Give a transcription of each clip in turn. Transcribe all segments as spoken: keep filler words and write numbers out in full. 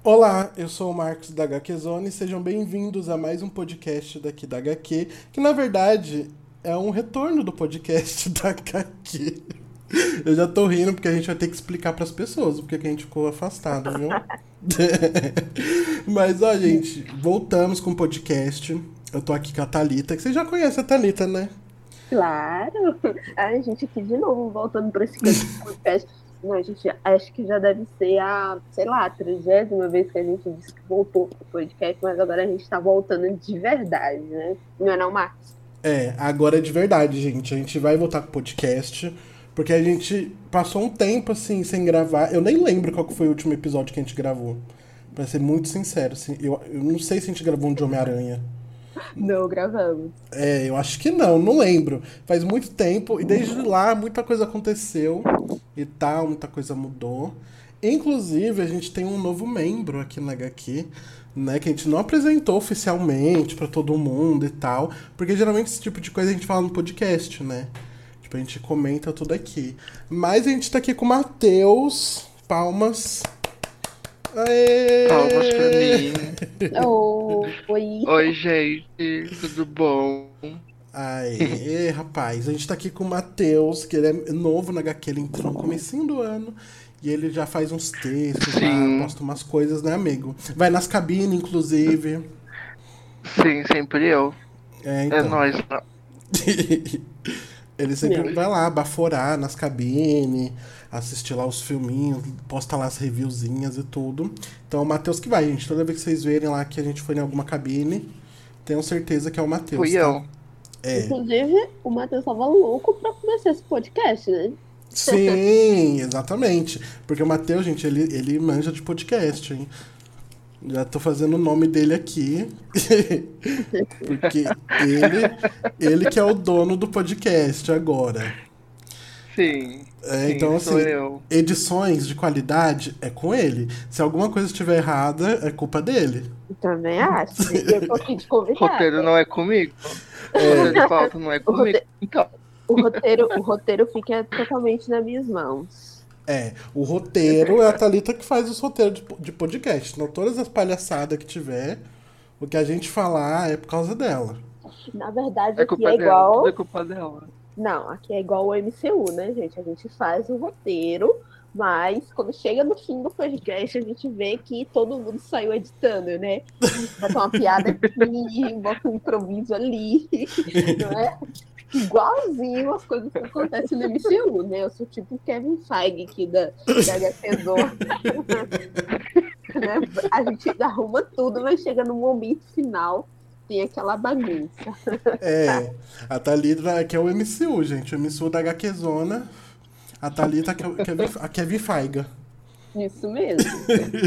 Olá, eu sou o Marcos da H Q Zone e sejam bem-vindos a mais um podcast daqui da H Q, que na verdade é um retorno do podcast da H Q. Eu já tô rindo porque a gente vai ter que explicar pras pessoas porque que a gente ficou afastado, viu? Mas ó, gente, voltamos com o podcast. Eu tô aqui com a Thalita, que você já conhece a Thalita, né? Claro! A gente aqui de novo, voltando para esse podcast. Não, gente, acho que já deve ser a, sei lá, a trigésima vez que a gente disse que voltou pro podcast, mas agora a gente tá voltando de verdade, né? Não é não, Marcos? É, agora é de verdade, gente. A gente vai voltar com o podcast, porque a gente passou um tempo assim sem gravar. Eu nem lembro qual que foi o último episódio que a gente gravou. Pra ser muito sincero, assim, eu, eu não sei se a gente gravou um de Homem-Aranha. Não gravamos. É, eu acho que não, não lembro. Faz muito tempo e desde lá muita coisa aconteceu e tal, muita coisa mudou. Inclusive, a gente tem um novo membro aqui na H Q, né, que a gente não apresentou oficialmente pra todo mundo e tal, porque geralmente esse tipo de coisa a gente fala no podcast, né? Tipo, a gente comenta tudo aqui. Mas a gente tá aqui com o Matheus. Palmas. Palmas pra Aê! mim. Oi! Oi, gente, tudo bom? Aê, rapaz, a gente tá aqui com o Matheus, que ele é novo na H Q, ele entrou no comecinho do ano e ele já faz uns textos lá, Sim, posta umas coisas, né, amigo? Vai nas cabines, inclusive. sim, sempre eu. É, É então. nóis. Ele sempre Meu, vai lá baforar nas cabines, assistir lá os filminhos, posta lá as reviewzinhas e tudo. Então é o Matheus que vai, gente. Toda vez que vocês verem lá que a gente foi em alguma cabine, tenham certeza que é o Matheus, Fui tá? eu. É. inclusive, o Matheus tava louco pra começar esse podcast, né? Sim, exatamente. Porque o Matheus, gente, ele, ele manja de podcast, hein? Já tô fazendo o nome dele aqui. Porque ele, ele que é o dono do podcast agora. Sim, É, sim, então, sou assim, eu. edições de qualidade é com ele. Se alguma coisa estiver errada, é culpa dele. Eu também acho. E eu tô aqui de convidada. Roteiro não é comigo. É, Roteiro de pauta não é O comigo. rote- Então, o roteiro, o roteiro fica totalmente nas minhas mãos. é, o roteiro é a Thalita que faz os roteiros de, de podcast. Então, todas as palhaçadas que tiver, o que a gente falar é por causa dela. Na verdade, é aqui culpa é dela, tudo é igual. culpa dela. Não, aqui é igual o M C U, né, gente? A gente faz o roteiro, mas quando chega no fim do podcast, a gente vê que todo mundo saiu editando, né? Bota uma piada aqui, bota um improviso ali, não é? Igualzinho as coisas que acontecem no M C U, né? Eu sou tipo o Kevin Feige aqui da, da H Q Zone. Né? A gente arruma tudo, mas chega no momento final, tem aquela bagunça. É, a Thalita que é o M C U, gente. O M C U da HQzona. A Thalita que é o Kevin, a Kevin Faiga. Isso mesmo.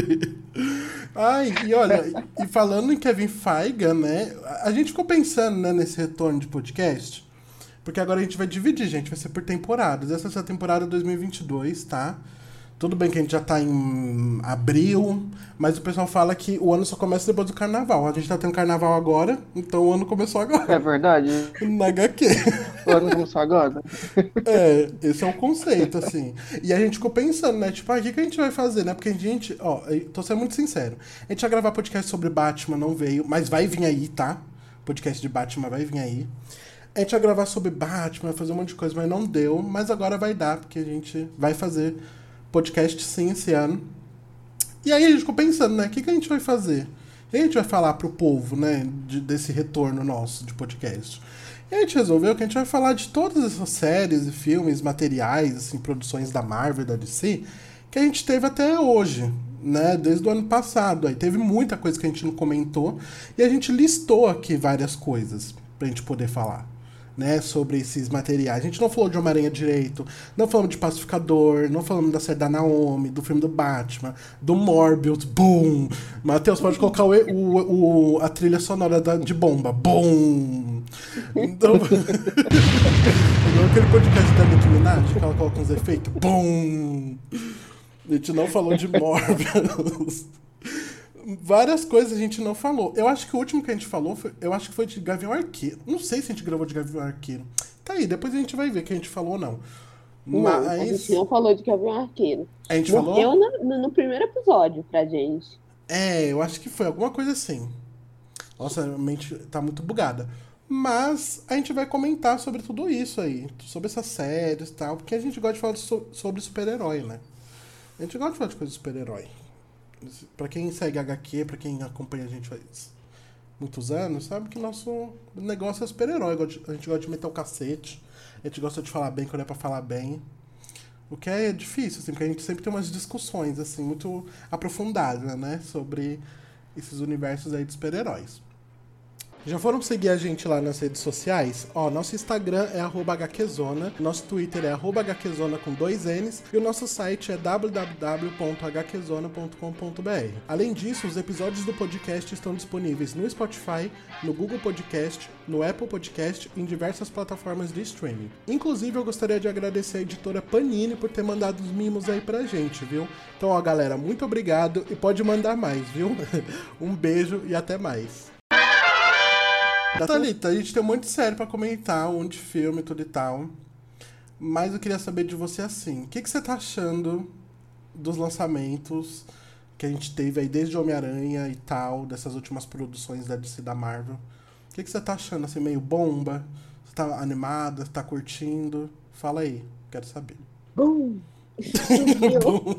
Ai, e olha, e falando em Kevin Faiga, né? A gente ficou pensando, né, nesse retorno de podcast. Porque agora a gente vai dividir, gente. Vai ser por temporadas. Essa é a temporada dois mil e vinte e dois, tá? Tudo bem que a gente já tá em abril, mas o pessoal fala que o ano só começa depois do carnaval. A gente tá tendo carnaval agora, então o ano começou É agora. verdade? Na H Q. O ano começou agora? É, esse é o conceito, assim. E a gente ficou pensando, né? Tipo, ah, o que, que a gente vai fazer, né? Porque a gente, ó, eu tô sendo muito sincero. A gente ia gravar podcast sobre Batman, não veio, mas vai vir aí, tá? Podcast de Batman vai vir aí. A gente ia gravar sobre Batman, fazer um monte de coisa, mas não deu. Mas agora vai dar, porque a gente vai fazer podcast sim esse ano. E aí a gente ficou pensando, né? O que, que a gente vai fazer? O que a gente vai falar pro povo, né? De- desse retorno nosso de podcast? E a gente resolveu que a gente vai falar de todas essas séries e filmes, materiais, assim, produções da Marvel, da D C, que a gente teve até hoje, né? Desde o ano passado. Aí teve muita coisa que a gente não comentou e a gente listou aqui várias coisas pra gente poder falar, né, sobre esses materiais. A gente não falou de Homem-Aranha direito, não falamos de Pacificador, não falamos da série da Naomi, do filme do Batman, do Morbius, boom! Matheus, pode colocar o, o, o- a trilha sonora da- de bomba, boom! Então, igual aquele podcast da Nicki Minaj, que ela coloca uns efeitos, boom! A gente não falou de Morbius. Várias coisas a gente não falou. Eu acho que o último que a gente falou, foi, eu acho que foi de Gavião Arqueiro. Não sei se a gente gravou de Gavião Arqueiro. Tá aí, depois a gente vai ver que a gente falou ou não. Não, a gente Mas. não falou de Gavião Arqueiro. A gente Morreu falou? no, no- no primeiro episódio pra gente. É, eu acho que foi alguma coisa assim. Nossa, a mente tá muito bugada. Mas a gente vai comentar sobre tudo isso aí. Sobre essas séries e tal. Porque a gente gosta de falar so- sobre super-herói, né? A gente gosta de falar de coisa de super-herói. Pra quem segue H Q, pra quem acompanha a gente faz muitos anos, sabe que nosso negócio é super-herói. A gente gosta de meter o cacete. A gente gosta de falar bem quando é pra falar bem. O que é difícil, assim, porque a gente sempre tem umas discussões, assim, muito aprofundadas, né? Sobre esses universos aí de super-heróis. Já foram seguir a gente lá nas redes sociais? Ó, nosso Instagram é arroba hqzona, nosso Twitter é arroba hqzona com dois N's e o nosso site é w w w ponto h q zona ponto com ponto b r. Além disso, os episódios do podcast estão disponíveis no Spotify, no Google Podcast, no Apple Podcast e em diversas plataformas de streaming. Inclusive, eu gostaria de agradecer a editora Panini por ter mandado os mimos aí pra gente, viu? Então, ó, galera, muito obrigado e pode mandar mais, viu? Um beijo e até mais. Thalita, a gente tem um monte de série pra comentar, um monte de filme e tudo e tal. Mas eu queria saber de você assim. O que, que você tá achando dos lançamentos que a gente teve aí desde Homem-Aranha e tal, dessas últimas produções da D C da Marvel? O que, que você tá achando, assim, meio bomba? Você tá animada? Você tá curtindo? Fala aí, quero saber. Bum! Explodiu. Bom.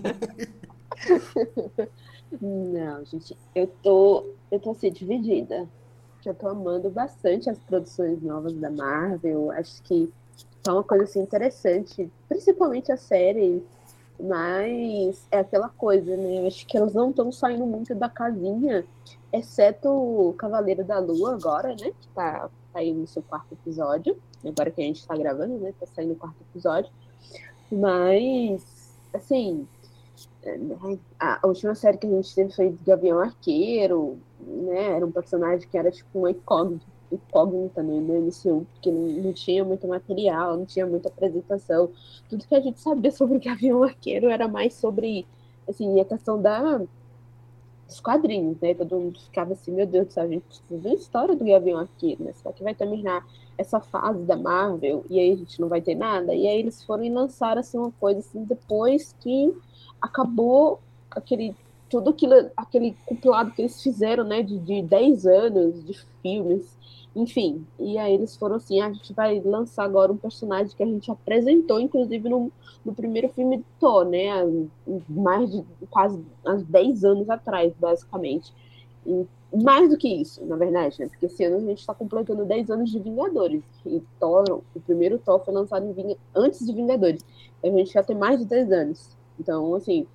Não, gente, eu tô, eu tô assim, dividida. Que eu tô amando bastante as produções novas da Marvel. Acho que é uma coisa assim interessante, principalmente as séries, mas é aquela coisa, né? Eu acho que elas não estão saindo muito da casinha, exceto o Cavaleiro da Lua agora, né? Que tá, tá aí no seu quarto episódio. Agora que a gente tá gravando, né? Tá saindo o quarto episódio. Mas, assim, a última série que a gente teve foi Gavião Arqueiro, né? Era um personagem que era tipo uma incógnita, incógnita no M C U, porque não, não tinha muito material, não tinha muita apresentação. Tudo que a gente sabia sobre Gavião Arqueiro era mais sobre, assim, a questão da, dos quadrinhos, né? Todo mundo ficava assim, meu Deus do céu, a gente precisa ver a história do Gavião Arqueiro, né? Será que vai terminar essa fase da Marvel e aí a gente não vai ter nada? E aí eles foram e lançaram assim, uma coisa assim, depois que acabou aquele todo aquilo, aquele compilado que eles fizeram, né, de, de dez anos de filmes, enfim. E aí eles foram assim, ah, a gente vai lançar agora um personagem que a gente apresentou, inclusive, no, no primeiro filme de Thor, né, há mais de quase há dez anos atrás, basicamente. E mais do que isso, na verdade, né, porque esse ano a gente está completando dez anos de Vingadores. E Thor, o primeiro Thor foi lançado em Ving... antes de Vingadores. A gente já tem mais de dez anos. Então, assim,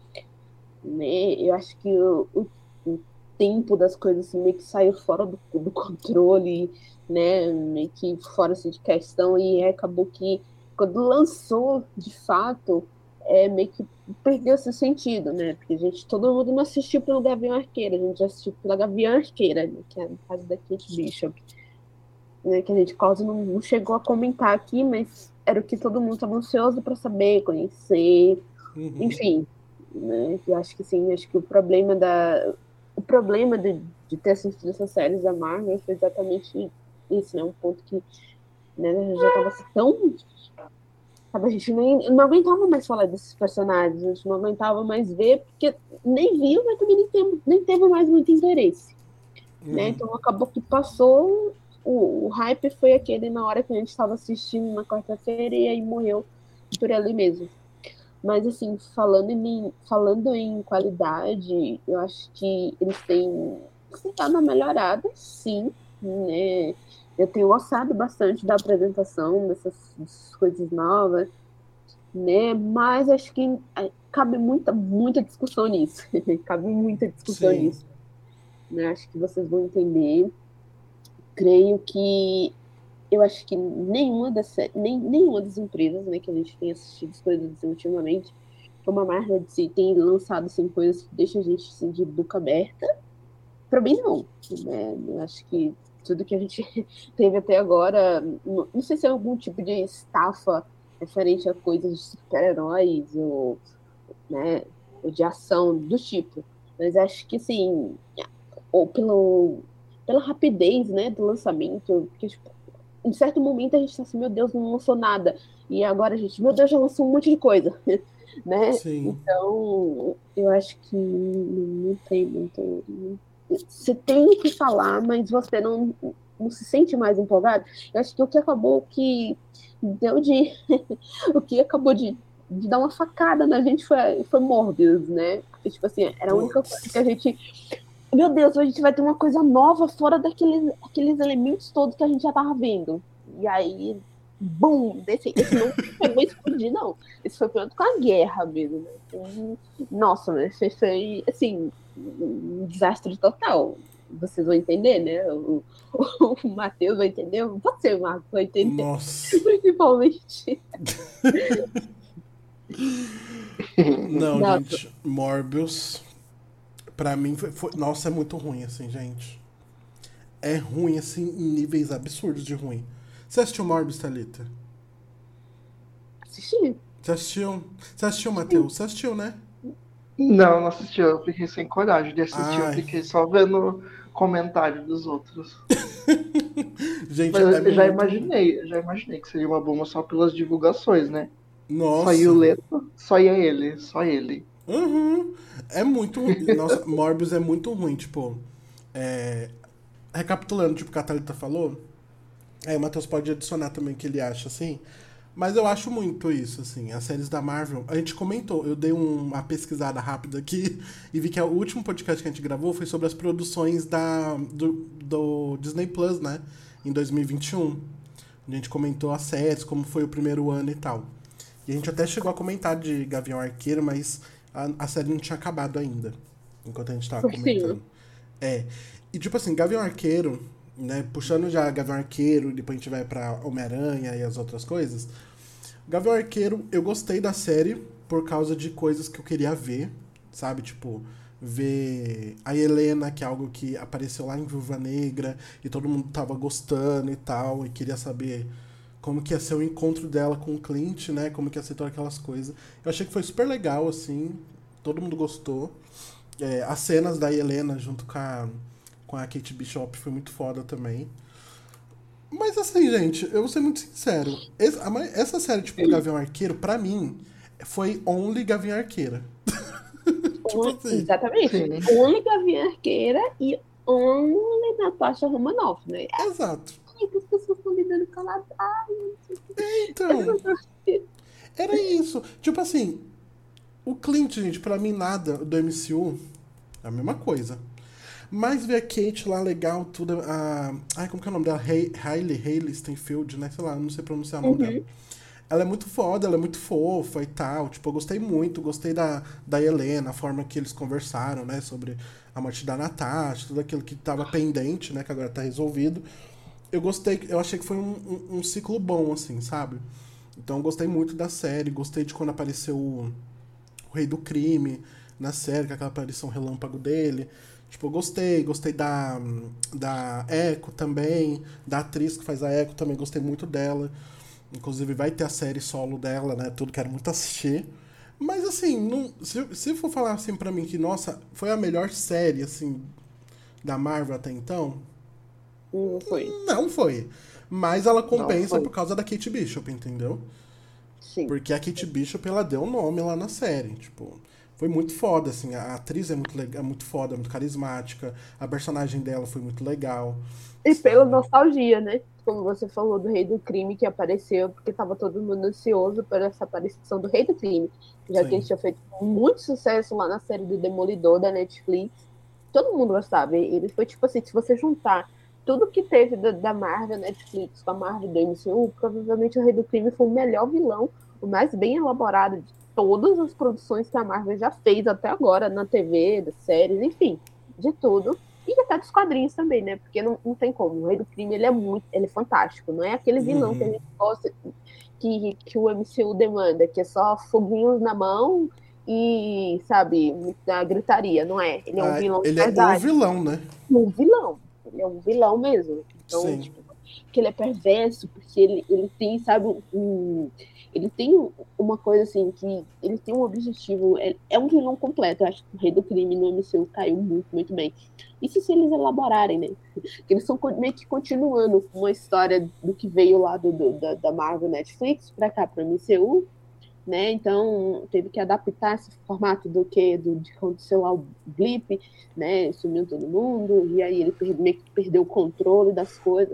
né, eu acho que o, o, o tempo das coisas assim, meio que saiu fora do, do controle, né, meio que fora assim, de questão, e acabou que quando lançou, de fato, é, meio que perdeu esse sentido, né, porque a gente, todo mundo não assistiu pelo Gavião Arqueiro, a gente assistiu pela Gavião Arqueira, né, que é no caso da Kate Bishop, né, que a gente quase não, não chegou a comentar aqui, mas era o que todo mundo estava ansioso para saber, conhecer, Uhum. enfim, né? Eu acho que sim, acho que o problema da o problema de, de ter assistido essas séries da Marvel foi exatamente isso, né? Um ponto que, né, já estava assim, tão, sabe, a gente nem não aguentava mais falar desses personagens, a gente não aguentava mais ver porque nem viu, mas também nem teve, nem teve mais muito interesse, Uhum. né? Então acabou que passou o, o hype foi aquele na hora que a gente estava assistindo na quarta-feira e aí morreu por ali mesmo. Mas, assim, falando em, falando em qualidade, eu acho que eles têm, eles têm dado uma melhorada, sim, né? Eu tenho gostado bastante da apresentação dessas, dessas coisas novas, né? Mas acho que cabe muita, muita discussão nisso. Cabe muita discussão Sim. nisso. Né? Acho que vocês vão entender. Creio que eu acho que nenhuma das, nem, nenhuma das empresas, né, que a gente tem assistido as coisas assim, ultimamente, como a Marvel de si, tem lançado assim, coisas que deixam a gente assim, de boca aberta. Para mim, não. Né? Eu acho que tudo que a gente teve até agora, não, não sei se é algum tipo de estafa referente a coisas de super-heróis ou, né, ou de ação do tipo, mas acho que, assim, ou pelo, pela rapidez, né, do lançamento, porque, tipo, em certo momento a gente tá assim, meu Deus, não lançou nada. E agora a gente, meu Deus, já lançou um monte de coisa, né? Sim. Então, eu acho que, no não tem muito. Não- Você tem o que falar, mas você não, não se sente mais empolgado. Eu acho que o que acabou que deu de. O que acabou de, de dar uma facada na gente foi, foi Morbius, né? Porque, tipo assim, era a única coisa que a Putz. gente. Meu Deus, a gente vai ter uma coisa nova fora daqueles aqueles elementos todos que a gente já tava vendo. E aí, bum, desse, esse não pegou explodir, não. Esse foi pronto com a guerra mesmo, né? Então, nossa, mas foi, foi, assim, um desastre total. Vocês vão entender, né? O, o, o Matheus vai entender, você, Marcos, vai entender, Nossa. principalmente. Não, Nossa, gente, Morbius, pra mim, foi, foi- nossa, é muito ruim, assim, gente. É ruim, assim, em níveis absurdos de ruim. Você assistiu Morbius, Thalita? assisti. Você assistiu? Você assistiu, Sim. Matheus? Você assistiu, né? Não, não assisti, eu fiquei sem coragem de assistir, eu Ai, fiquei só vendo comentário dos outros. gente, Mas é eu já muito ruim. imaginei, eu já imaginei que seria uma bomba só pelas divulgações, né? Só ia o Nossa. Leto, só ia ele, só ele. Uhum. É muito ruim. Nossa, Morbius é muito ruim, tipo. É... Recapitulando, tipo, o que a Thalita falou. Aí o Matheus pode adicionar também o que ele acha, assim. Mas eu acho muito isso, assim. As séries da Marvel, a gente comentou, eu dei um- uma pesquisada rápida aqui e vi que o último podcast que a gente gravou foi sobre as produções da, do, do Disney Plus, né? Em dois mil e vinte e um. A gente comentou as séries, como foi o primeiro ano e tal. E a gente até chegou a comentar de Gavião Arqueiro, mas a, a série não tinha acabado ainda. Enquanto a gente tava Por cima. comentando. É. E tipo assim, Gavião Arqueiro, né? Puxando já Gavião Arqueiro, depois a gente vai pra Homem-Aranha e as outras coisas. Gavião Arqueiro, eu gostei da série por causa de coisas que eu queria ver, sabe? Tipo, ver a Helena, que é algo que apareceu lá em Viúva Negra, e todo mundo tava gostando e tal, e queria saber como que ia ser o encontro dela com o Clint, né? Como que ia ser todas aquelas coisas. Eu achei que foi super legal, assim, todo mundo gostou. É, as cenas da Helena junto com a, com a Kate Bishop foi muito foda também. Mas assim, gente, eu vou ser muito sincero. Essa, a ma- essa série, tipo, do Gavião Arqueiro, pra mim, foi only Gavião Arqueira. Tipo On- assim. Exatamente. Sim. Only Gavião Arqueira e Only Natasha Romanoff, né? Exato. Ai, que as pessoas estão me dando calada. Ai, eu não sei o Então, que. era isso. Tipo assim, o Clint, gente, pra mim nada do M C U é a mesma coisa. Mas ver a Kate lá legal, tudo. A... Ai, como que é o nome dela? Hay- Hailey, Hailey Steinfeld, né? Sei lá, não sei pronunciar o nome dela. Uhum. Ela é muito foda, ela é muito fofa e tal. Tipo, eu gostei muito, gostei da, da Helena, a forma que eles conversaram, né? Sobre a morte da Natasha, tudo aquilo que tava pendente, né? Que agora tá resolvido. Eu gostei, eu achei que foi um, um, um ciclo bom, assim, sabe? Então eu gostei muito da série, gostei de quando apareceu o, o Rei do Crime na série, com aquela aparição relâmpago dele. Tipo, eu gostei, gostei da, da Echo também, da atriz que faz a Echo também, gostei muito dela. Inclusive vai ter a série solo dela, né? Tudo quero muito assistir. Mas assim, não, se, se for falar assim pra mim que, nossa, foi a melhor série, assim, da Marvel até então, Não foi. não foi. Mas ela Não compensa por foi. causa da Kate Bishop, entendeu? Sim. Porque a Kate Bishop, ela deu nome lá na série, tipo... Foi muito foda, assim, a atriz é muito, legal, é muito foda, é muito carismática, a personagem dela foi muito legal, E pela sabe? nostalgia, né? Como você falou do Rei do Crime que apareceu, porque tava todo mundo ansioso por essa aparição do Rei do Crime, já que ele Sim, tinha feito muito sucesso lá na série do Demolidor da Netflix. Todo mundo gostava. Ele foi tipo assim, se você juntar tudo que teve da, da Marvel Netflix com a Marvel do M C U, provavelmente o Rei do Crime foi o melhor vilão, o mais bem elaborado de todas as produções que a Marvel já fez até agora, na T V, das séries, enfim, de tudo. E até dos quadrinhos também, né? Porque não, não tem como. O Rei do Crime, ele é muito, ele é fantástico. Não é aquele vilão que a gente gosta, que, que o M C U demanda, que é só foguinhos na mão e, sabe, muita gritaria. Não é. Ele é um ah, vilão de ele é o verdade. vilão, né? Um vilão. Ele é um vilão mesmo. Então, Sim, tipo, que ele é perverso, porque ele, ele tem, sabe, um. Ele tem uma coisa assim, que ele tem um objetivo. É, é um vilão completo. Eu acho que o Rei do Crime no M C U caiu muito, muito bem. Isso se eles elaborarem, né? Que eles estão meio que continuando uma história do que veio lá do, do da, da Marvel Netflix pra cá, pro M C U. né? Então teve que adaptar esse formato do que do de quando aconteceu lá o blip, né? Sumiu todo mundo e aí ele per- meio que perdeu o controle das coisas.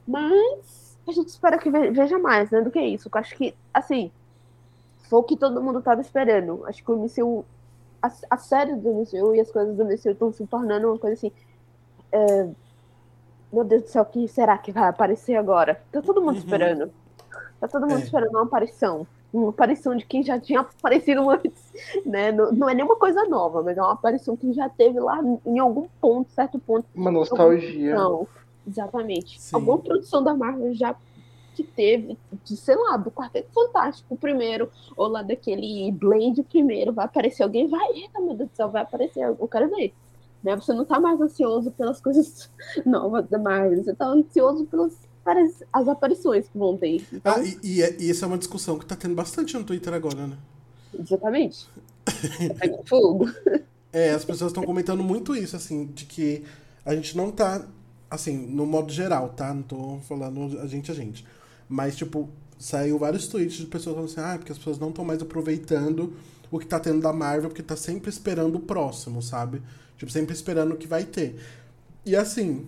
Mas a gente espera que ve- veja mais, né? Do que isso. Eu acho que assim foi o que todo mundo estava esperando. Acho que o M C U, a, a série do M C U e as coisas do M C U estão se tornando uma coisa assim. É, meu Deus do céu, o que será que vai aparecer agora? Tá todo mundo Uhum. esperando. Tá todo mundo É. esperando uma aparição. Uma aparição de quem já tinha aparecido antes, né? Não, não é nenhuma coisa nova, mas é uma aparição que já teve lá em algum ponto, certo ponto. Uma Alguma nostalgia. produção. Exatamente. Alguma Sim. produção da Marvel já que teve, de, sei lá, do Quarteto Fantástico primeiro, ou lá daquele Blade primeiro, vai aparecer alguém, vai, eita, meu Deus do céu, vai aparecer, eu quero ver. Né? Você não tá mais ansioso pelas coisas novas da Marvel, você tá ansioso pelas as aparições que vão ter. Ah, Então, e, e, é- e essa é uma discussão que tá tendo bastante no Twitter agora, né? exatamente. Tá pegando fogo. É, as pessoas estão comentando muito isso, assim, de que a gente não tá, assim, no modo geral, tá? Não tô falando a gente a gente. Mas, tipo, saiu vários tweets de pessoas falando assim, ah, porque as pessoas não estão mais aproveitando o que tá tendo da Marvel, porque tá sempre esperando o próximo, sabe? Tipo, sempre esperando o que vai ter. E assim,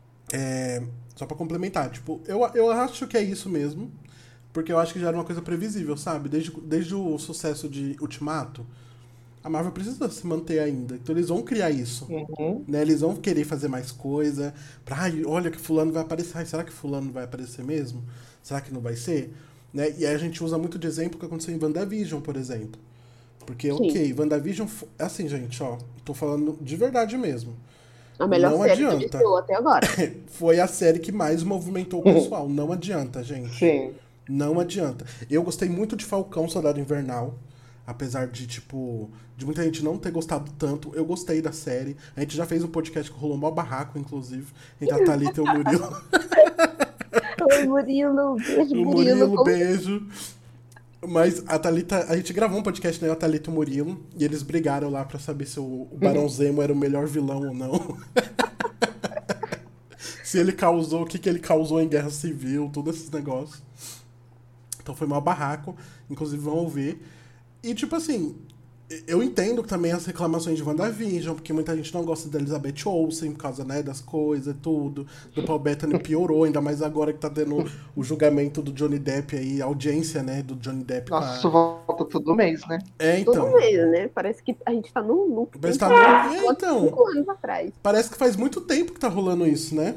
é, só pra complementar, tipo, eu, eu acho que é isso mesmo, porque eu acho que já era uma coisa previsível, sabe? Desde, desde o sucesso de Ultimato, a Marvel precisa se manter ainda. Então eles vão criar isso. Uhum. Né? Eles vão querer fazer mais coisa. Pra, ai, olha que fulano vai aparecer. Ai, será que fulano vai aparecer mesmo? Será que não vai ser? Né? E aí a gente usa muito de exemplo o que aconteceu em WandaVision, por exemplo. Porque, Sim, ok, WandaVision... fo- é assim, gente, ó. Tô falando de verdade mesmo. a melhor Não série do adianta. M C U até agora. Foi a série que mais movimentou o pessoal. Não adianta, gente. Sim. Não adianta. Eu gostei muito de Falcão Soldado Invernal. Apesar de, tipo, de muita gente não ter gostado tanto, eu gostei da série. A gente já fez um podcast que rolou mó barraco, inclusive, entre a Thalita e o Murilo. Oi, Murilo, beijo, O Murilo. Murilo, Como... beijo. Mas a Thalita, a gente gravou um podcast, né, a Thalita e o Murilo, e eles brigaram lá pra saber se o, o Barão Zemo era o melhor vilão ou não. Se ele causou, o que, que ele causou em Guerra Civil, todos esses negócios. Então foi mó barraco, inclusive vão ouvir. E tipo assim, eu entendo também as reclamações de WandaVision, porque muita gente não gosta da Elizabeth Olsen por causa, né, das coisas e tudo. Do Paul Bettany piorou, ainda mais agora que tá tendo o julgamento do Johnny Depp aí, a audiência, né, do Johnny Depp com Nossa, a... isso volta todo mês, né? É, Todo então. mês, né? Parece que a gente tá num loop Mas tempo tá no... É, quanto então. cinco anos atrás. Parece que faz muito tempo que tá rolando isso, né?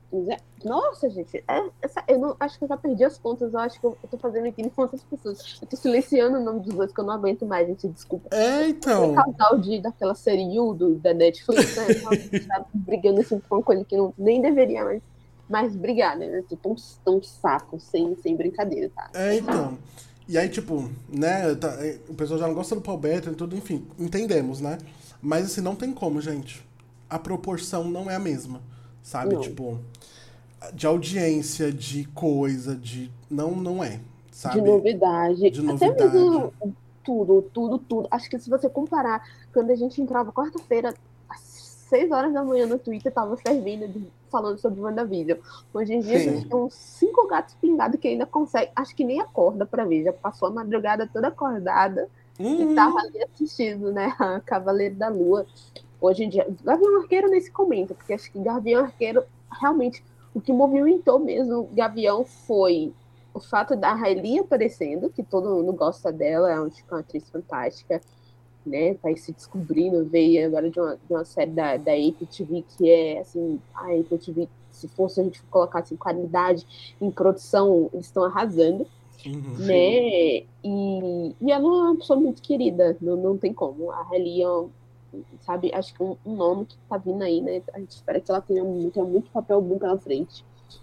Nossa, gente, é- essa- eu não, acho que eu já perdi as contas. Eu acho que eu, eu tô fazendo aqui com quantas pessoas. Eu tô silenciando o nome dos dois, que eu não aguento mais, gente. Desculpa. É, Aquele então. casal de, daquela série You do, da Netflix, né? Tá, tá brigando assim por uma coisa que não, nem deveria mais, mais brigar, né? Tô tão, tão saco, sem, sem brincadeira, tá? É, então. E aí, tipo, né, tá- é, o pessoal já não gosta do Paul Bettany e tudo, enfim, entendemos, né? Mas assim, não tem como, gente. A proporção não é a mesma, sabe? Não. Tipo, de audiência, de coisa, de. Não, não é, De sabe? novidade, De até novidade. mesmo tudo, tudo, tudo. Acho que se você comparar, quando a gente entrava quarta-feira, às seis horas da manhã no Twitter, tava fervendo, de- falando sobre WandaVision. Hoje em dia a gente Sim. Sim. tem uns cinco gatos pingados que ainda consegue, acho que nem acorda pra ver, já passou a madrugada toda acordada e tava Uhum. ali assistindo, né, a Cavaleiro da Lua. Hoje em dia, Gavião Arqueiro nem se comenta, porque acho que Gavião Arqueiro, realmente, o que movimentou mesmo o Gavião foi o fato da Hailey aparecendo, que todo mundo gosta dela, é uma, tipo, uma atriz fantástica, né? Tá aí se descobrindo, veio agora de uma, de uma série da, da Apple T V, que é, assim, a Apple T V, se fosse a gente colocar, assim, qualidade em produção, eles estão arrasando, Uhum. né? E, e ela é uma pessoa muito querida, não, não tem como. A Hailey é um, sabe, acho que um, um nome que tá vindo aí, né? A gente espera que ela tenha, tenha muito papel bom pela frente.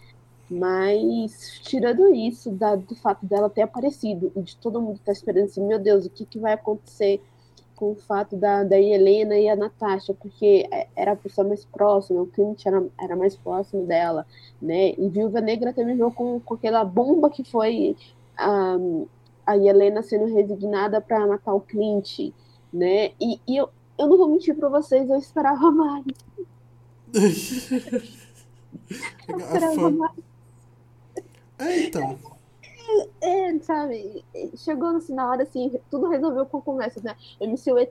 Mas, tirando isso, da, do fato dela ter aparecido e de todo mundo estar esperando assim, meu Deus, o que, que vai acontecer com o fato da, da Helena e a Natasha, porque era a pessoa mais próxima, o Clint era, era mais próximo dela, né? E Viúva Negra terminou com, com aquela bomba que foi a, a Helena sendo resignada para matar o Clint, né? E, e eu, eu não vou mentir para vocês, eu esperava mais. Eu A esperava fã. mais. É, então. É, sabe? Chegou assim, na hora, assim, tudo resolveu com conversas, né? O M C U é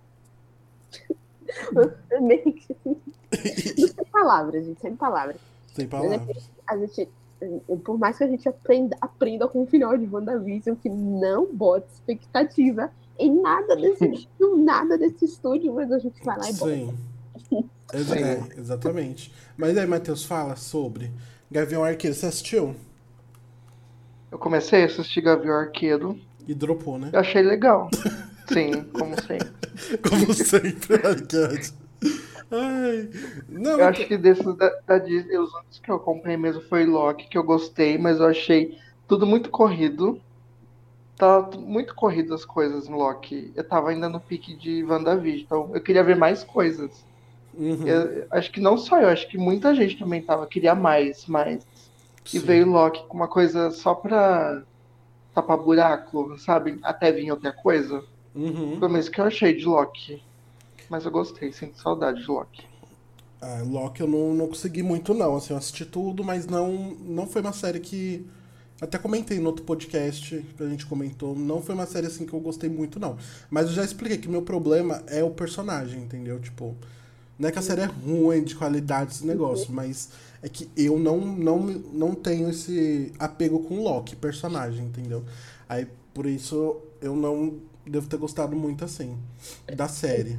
meio que assim, não tem palavras, gente, sem palavras. Sem Mas é que palavras. a gente, por mais que a gente aprenda, aprenda com o final de WandaVision, que não bota expectativa em nada desse filme, nada desse estúdio, mas a gente vai lá e bota. Sim. Exa- Sim. é, exatamente. Mas aí, Matheus, fala sobre Gavião Arqueiro. Você assistiu? Eu comecei a assistir Gavião Arqueiro. E dropou, né? Eu achei legal. Sim, como sempre. Como sempre, Arcade. Ai. Não, Eu então- acho que desses da, da Disney, os únicos que eu acompanhei mesmo foi Loki, que eu gostei, mas eu achei tudo muito corrido. Tá tu- muito corrido as coisas no Loki. Eu tava ainda no pique de WandaVision, então eu queria ver mais coisas. Uhum, Eu, acho que não só eu, acho que muita gente também tava, queria mais, mais. E sim. veio o Loki com uma coisa só pra tapar buraco, sabe? Até vir outra coisa. Uhum. Pelo menos que eu achei de Loki. Mas eu gostei, sinto saudade de Loki. Ah, Loki eu não, não consegui muito, não. Assim, eu assisti tudo, mas não, não foi uma série que. Até comentei no outro podcast que a gente comentou. Não foi uma série assim que eu gostei muito, não. Mas eu já expliquei que meu problema é o personagem, entendeu? Tipo, não é que a série é ruim de qualidade, esse negócio, mas é que eu não, não, não tenho esse apego com o Loki, personagem, entendeu? Aí por isso eu não devo ter gostado muito assim da série.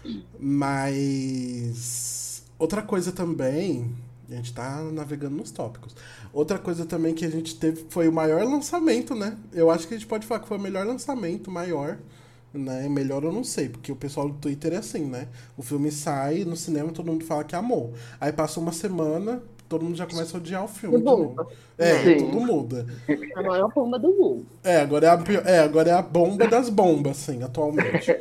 Mas outra coisa também, a gente tá navegando nos tópicos. Outra coisa também que a gente teve foi o maior lançamento, né? Eu acho que a gente pode falar que foi o melhor lançamento, maior, né? Melhor eu não sei, porque o pessoal do Twitter é assim, né? O filme sai no cinema, todo mundo fala que amou. Aí passa uma semana, todo mundo já começa a odiar o filme de Bomba. novo. É, Sim. tudo muda. A maior bomba do mundo. É, agora é a, pior- é, agora é a bomba das bombas, assim, atualmente.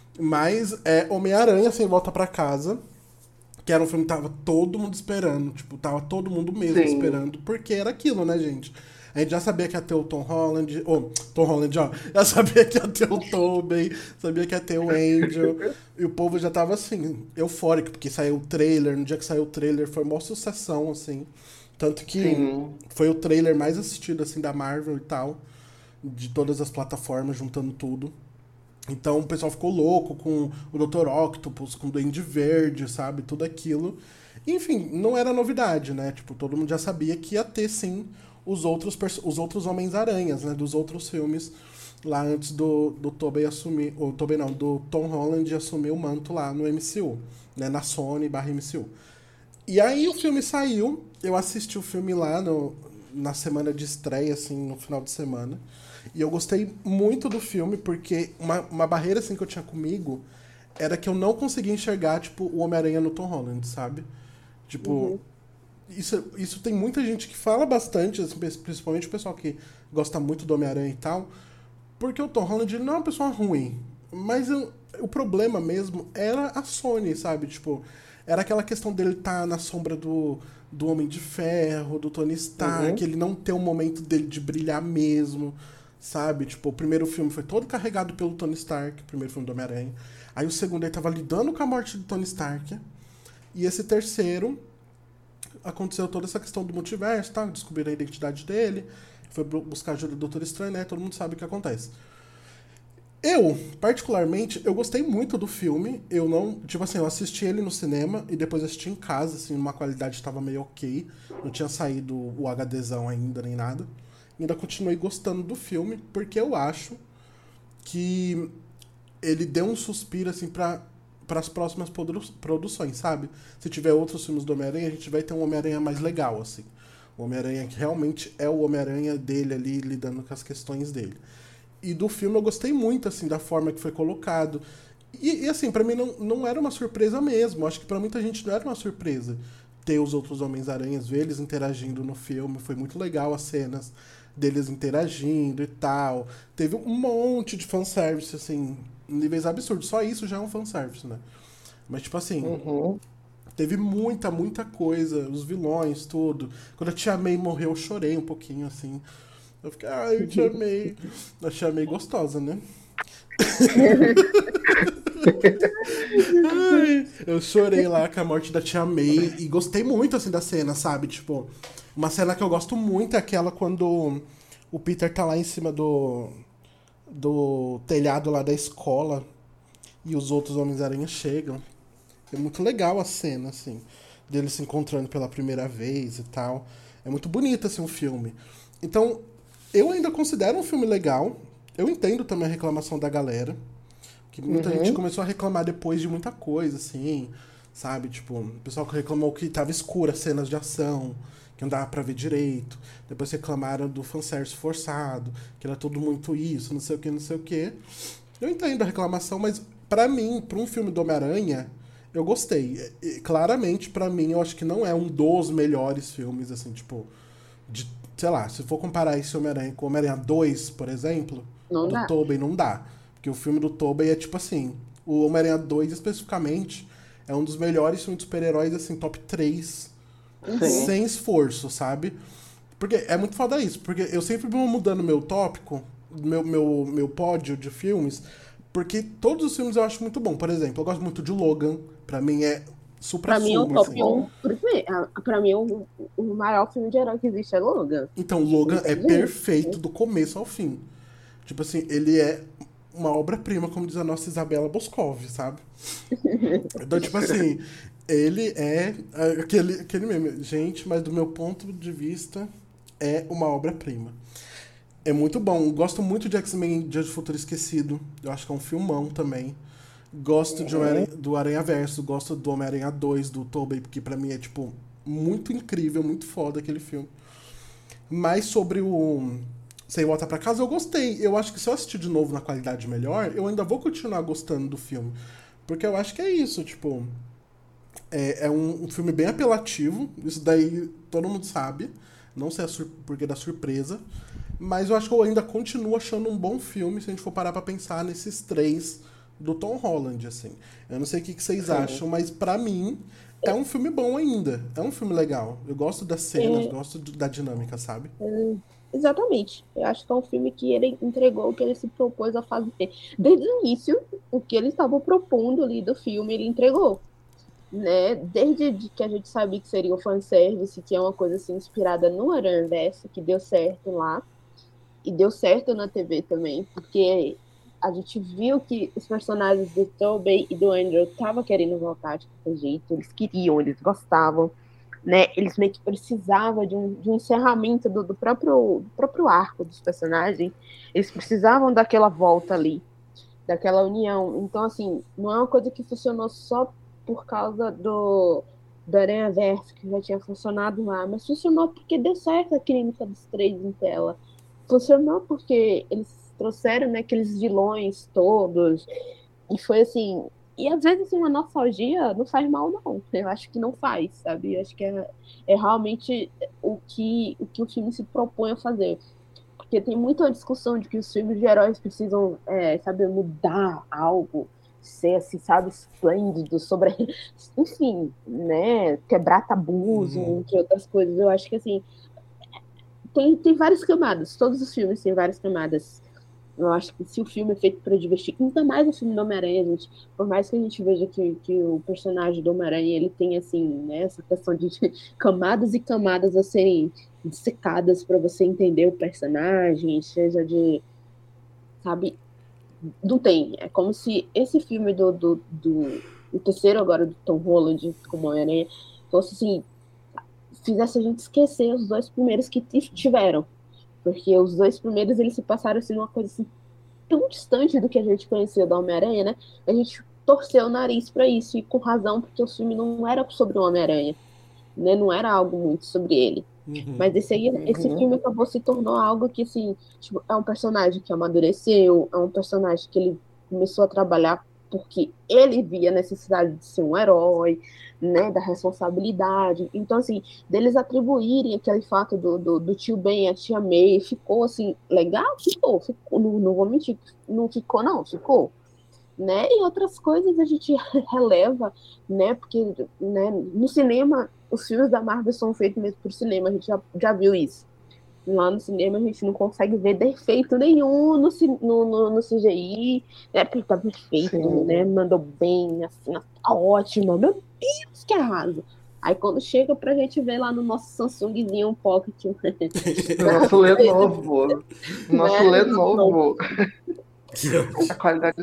Mas é Homem-Aranha Sem Volta Pra Casa, que era um filme que tava todo mundo esperando. Tipo, tava todo mundo mesmo Sim. esperando, porque era aquilo, né, gente? A gente já sabia que ia ter o Tom Holland. Ô, Tom Holland, ó. Já sabia que ia ter o Tobey, sabia que ia ter o Angel. E o povo já tava, assim, eufórico, porque saiu o trailer. No dia que saiu o trailer, foi uma sucessão, assim. Tanto que Sim. foi o trailer mais assistido, assim, da Marvel e tal. De todas as plataformas, juntando tudo. Então o pessoal ficou louco com o doutor Octopus, com o Duende Verde, sabe? Tudo aquilo. Enfim, não era novidade, né? Tipo, todo mundo já sabia que ia ter, sim, os outros, perso- os outros Homens-Aranhas, né? Dos outros filmes, lá antes do, do Tobey assumir... Ou Tobey não, do Tom Holland assumir o manto lá no M C U, né? Na Sony barra M C U. E aí o filme saiu, eu assisti o filme lá no, na semana de estreia, assim, no final de semana. E eu gostei muito do filme, porque uma, uma barreira, assim, que eu tinha comigo era que eu não conseguia enxergar, tipo, o Homem-Aranha no Tom Holland, sabe? Tipo, Uhum. isso, isso tem muita gente que fala bastante, assim, principalmente o pessoal que gosta muito do Homem-Aranha e tal, porque o Tom Holland ele não é uma pessoa ruim. Mas eu- o problema mesmo era a Sony, sabe? Tipo, era aquela questão dele estar na sombra do, do Homem de Ferro, do Tony Stark, Uhum. ele não ter um momento dele de brilhar mesmo, sabe? Tipo, o primeiro filme foi todo carregado pelo Tony Stark, o primeiro filme do Homem-Aranha. Aí o segundo ele tava lidando com a morte do Tony Stark. E esse terceiro aconteceu toda essa questão do multiverso, tá? Descobriram a identidade dele, foi bu- buscar ajuda do Doutor Estranho, né? Todo mundo sabe o que acontece. Eu, particularmente, eu gostei muito do filme. Eu não. Tipo assim, eu assisti ele no cinema e depois assisti em casa, assim, numa qualidade que tava meio ok. Não tinha saído o HDzão ainda, nem nada. E ainda continuei gostando do filme, porque eu acho que ele deu um suspiro, assim, pra, as próximas produ- produções, sabe? Se tiver outros filmes do Homem-Aranha, a gente vai ter um Homem-Aranha mais legal, assim. O Homem-Aranha que realmente é o Homem-Aranha dele ali, lidando com as questões dele. E do filme eu gostei muito, assim, da forma que foi colocado. E, e, assim, pra mim não, não era uma surpresa mesmo. Acho que pra muita gente não era uma surpresa ter os outros Homens-Aranhas, ver eles interagindo no filme. Foi muito legal as cenas deles interagindo e tal. Teve um monte de fanservice, assim, em níveis absurdos. Só isso já é um fanservice, né? Mas, tipo assim, Uhum. teve muita, muita coisa. Os vilões, tudo. Quando a Tia May morreu, eu chorei um pouquinho, assim. Eu fiquei, ai, eu te amei. Eu te amei gostosa, né? Ai, eu chorei lá com a morte da Tia May e gostei muito, assim, da cena, sabe? Tipo, uma cena que eu gosto muito é aquela quando o Peter tá lá em cima do, do telhado lá da escola e os outros Homens-Aranha chegam. É muito legal a cena, assim, deles se encontrando pela primeira vez e tal. É muito bonito, assim, o filme. Então, eu ainda considero um filme legal. Eu entendo também a reclamação da galera. Que muita Uhum. gente começou a reclamar depois de muita coisa, assim, sabe? Tipo, o pessoal que reclamou que tava escura as cenas de ação, que não dava pra ver direito. Depois reclamaram do fanservice forçado, que era tudo muito isso, não sei o que, não sei o que. Eu entendo a reclamação, mas pra mim, pra um filme do Homem-Aranha, eu gostei. E, claramente, pra mim, eu acho que não é um dos melhores filmes, assim, tipo, de, sei lá, se for comparar esse Homem-Aranha com o Homem-Aranha dois, por exemplo, Não do dá. Tobey, não dá. Porque o filme do Tobey é tipo assim, o Homem-Aranha dois especificamente é um dos melhores filmes de super-heróis, assim, top três Sim. sem esforço, sabe? Porque é muito foda isso, porque eu sempre vou mudando meu tópico, meu, meu, meu pódio de filmes, porque todos os filmes eu acho muito bom. Por exemplo, eu gosto muito de Logan, pra mim é Pra mim é o supra-sumo, top assim. um. Primeiro, a- pra mim, o, o maior filme de herói que existe é Logan. Então, Não Logan é tem jeito. perfeito do começo ao fim. Tipo assim, ele é uma obra-prima, como diz a nossa Isabela Boscov, sabe? Então, tipo assim, ele é é, aquele, aquele meme. Gente, mas do meu ponto de vista, é uma obra-prima. É muito bom. Gosto muito de X-Men Dia de Futuro Esquecido. Eu acho que é um filmão também. Gosto de Homem-Aranha- do Aranha Verso. Gosto do Homem-Aranha dois, do Tobey, porque pra mim é, tipo, muito incrível, muito foda aquele filme. Mas sobre o Sem Volta Pra Casa, eu gostei. Eu acho que se eu assistir de novo na qualidade melhor, eu ainda vou continuar gostando do filme. Porque eu acho que é isso, tipo. É, é um, um filme bem apelativo. Isso daí todo mundo sabe. Não sei a sur- porquê da surpresa. Mas eu acho que eu ainda continuo achando um bom filme se a gente for parar pra pensar nesses três do Tom Holland, assim. Eu não sei o que, que vocês Sim. acham, mas pra mim é um filme bom ainda. É um filme legal. Eu gosto das cenas, É, gosto de- da dinâmica, sabe? exatamente. Eu acho que é um filme que ele entregou o que ele se propôs a fazer. Desde o início, o que ele estava propondo ali do filme, ele entregou. Né? Desde de que a gente sabia que seria o fanservice, que é uma coisa assim inspirada no Aranhaverso, que deu certo lá, e deu certo na T V também, porque a gente viu que os personagens do Tobey e do Andrew estavam querendo voltar de qualquer jeito, eles queriam, eles gostavam, né? Eles meio que precisavam de um, de um encerramento do, do, próprio, do próprio arco dos personagens, eles precisavam daquela volta ali, daquela união. Então, assim, não é uma coisa que funcionou só por causa do, do Aranha Verso, que já tinha funcionado lá, mas funcionou porque deu certo a química dos três em tela. Funcionou porque eles trouxeram, né, aqueles vilões todos, e foi assim. E às vezes assim, uma nostalgia não faz mal, não. Eu acho que não faz, sabe? Eu acho que é, é realmente o que, o que o filme se propõe a fazer. Porque tem muita discussão de que os filmes de heróis precisam, é, sabe, mudar algo, ser, assim, sabe, esplêndido, sobre. Enfim, né? Quebrar tabus, Uhum. entre outras coisas. Eu acho que, assim, tem, tem várias camadas. Todos os filmes têm várias camadas. Eu acho que se o filme é feito para divertir, ainda mais o filme do Homem-Aranha, gente, por mais que a gente veja que, que o personagem do Homem-Aranha ele tem assim, né, essa questão de camadas e camadas a serem dissecadas para você entender o personagem, seja de, sabe, não tem. É como se esse filme do, do, do o terceiro agora do Tom Holland como Homem-Aranha fosse assim, fizesse a gente esquecer os dois primeiros que tiveram. Porque os dois primeiros eles se passaram assim numa coisa assim tão distante do que a gente conhecia do Homem-Aranha, né? A gente torceu o nariz para isso, e com razão, porque o filme não era sobre o Homem-Aranha, né? Não era algo muito sobre ele. Uhum. Mas esse, aí, esse Uhum. filme acabou se tornou algo que, assim, tipo, é um personagem que amadureceu, é um personagem que ele começou a trabalhar porque ele via a necessidade de ser um herói, né, da responsabilidade. Então, assim, deles atribuírem aquele fato do, do, do tio Ben e a tia May, ficou, assim, legal? Ficou, ficou não, não vou mentir, não ficou, não, ficou. Né? E outras coisas a gente releva, né? Porque, né, no cinema, os filmes da Marvel são feitos mesmo por cinema, a gente já, já viu isso. Lá no cinema a gente não consegue ver defeito nenhum no, no, no, no C G I, né? Porque tá perfeito, Sim. né? Mandou bem, assim, tá ótimo, meu Deus, que arraso. Aí quando chega pra gente ver lá no nosso Samsungzinho Pocket, O nosso Lenovo. O nosso né? Não, Lenovo. Que A ódio. qualidade.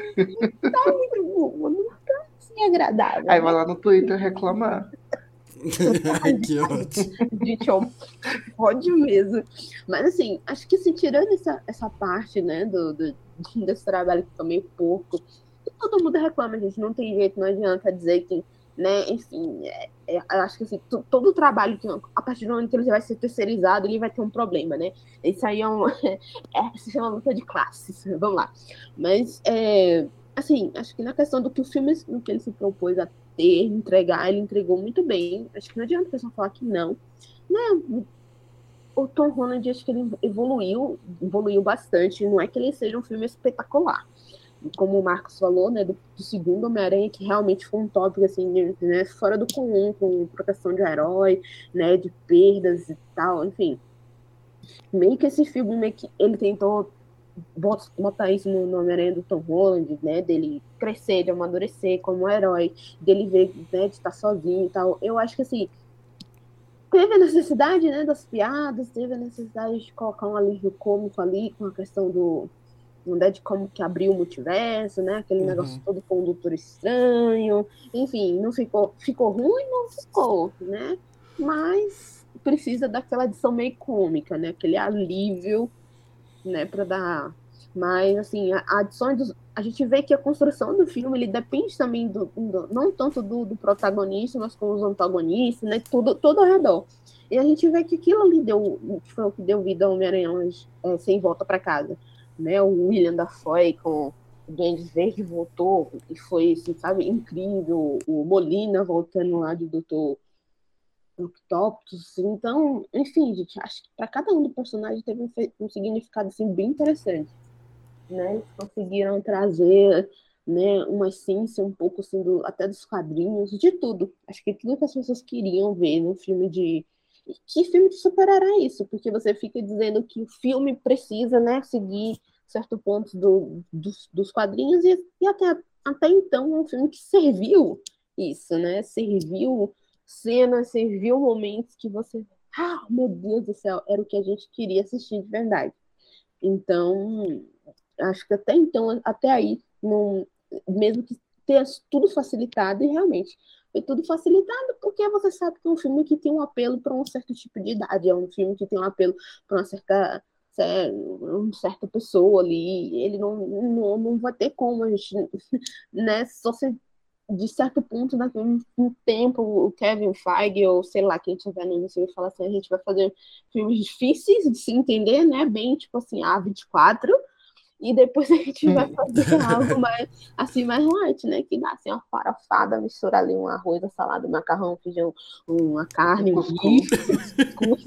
não, não tá assim agradável, Aí né? vai lá no Twitter reclamar. Que ódio. Gente, ó, ódio mesmo. Mas assim, acho que se tirando essa, essa parte, né, do, do, desse trabalho que foi meio porco, todo mundo reclama, gente, não tem jeito, não adianta dizer que, né, enfim, é, é, eu acho que assim, to- todo o trabalho que, a partir do momento que ele vai ser terceirizado, ele vai ter um problema, né? Isso aí é um, é, se chama luta de classes, vamos lá. Mas, é, assim, acho que na questão do que o filme, no que ele se propôs a ter, entregar, ele entregou muito bem. Acho que não adianta o pessoal falar que não. Né? O Tom Holland, acho que ele evoluiu, evoluiu bastante. Não é que ele seja um filme espetacular. Como o Marcos falou, né, do, do segundo Homem-Aranha, que realmente foi um tópico, assim, né, fora do comum, com proteção de herói, né, de perdas e tal, enfim. Meio que esse filme, meio que ele tentou botar isso no, no Homem-Aranha do Tom Holland, né, dele crescer, de amadurecer como herói, dele ver, né, de estar sozinho e tal. Eu acho que, assim, teve a necessidade, né, das piadas, teve a necessidade de colocar um alívio cômico ali com a questão do, né, de como que abriu o multiverso, né, aquele negócio Uhum. todo com o Doutor Estranho, enfim, não ficou, ficou ruim, não ficou, né, mas precisa daquela edição meio cômica, né, aquele alívio, né, para dar, mas assim, a, a adição dos, a gente vê que a construção do filme, ele depende também do, do não tanto do, do protagonista, mas com os antagonistas, né, tudo, todo ao redor. E a gente vê que aquilo ali deu, que foi o que deu vida ao Homem-Aranha é, sem volta para casa, né, o William Dafoe com o Duende Verde voltou e foi, assim, sabe, incrível, o Molina voltando lá de Doutor Octopus, então, enfim, gente, acho que para cada um do personagem teve um, um significado assim bem interessante, né? Eles conseguiram trazer, né, uma essência um pouco assim do, até dos quadrinhos, de tudo. Acho que tudo que as pessoas queriam ver no filme de que filme de super-herói é isso? Porque você fica dizendo que o filme precisa, né, seguir certo ponto do, dos, dos quadrinhos e, e até, até então é um filme que serviu isso, né? Serviu cenas, serviu momentos que você, ah, meu Deus do céu, era o que a gente queria assistir de verdade. Então, acho que até então, até aí, não, mesmo que tenha tudo facilitado, e realmente foi tudo facilitado porque você sabe que é um filme que tem um apelo para um certo tipo de idade, é um filme que tem um apelo para uma certa, uma certa pessoa ali, ele não, não, não vai ter como a gente, né, só se de certo ponto, daqui um, um tempo, o Kevin Feige, ou sei lá, quem tiver no início, vai falar assim, a gente vai fazer filmes difíceis de se entender, né, bem, tipo assim, A vinte e quatro, e depois a gente vai fazer algo mais, assim, mais light, né, que dá, assim, uma farofada, mistura ali um arroz, uma salada, um macarrão, um feijão, uma carne, um Cuscuz. bife, cuscuz,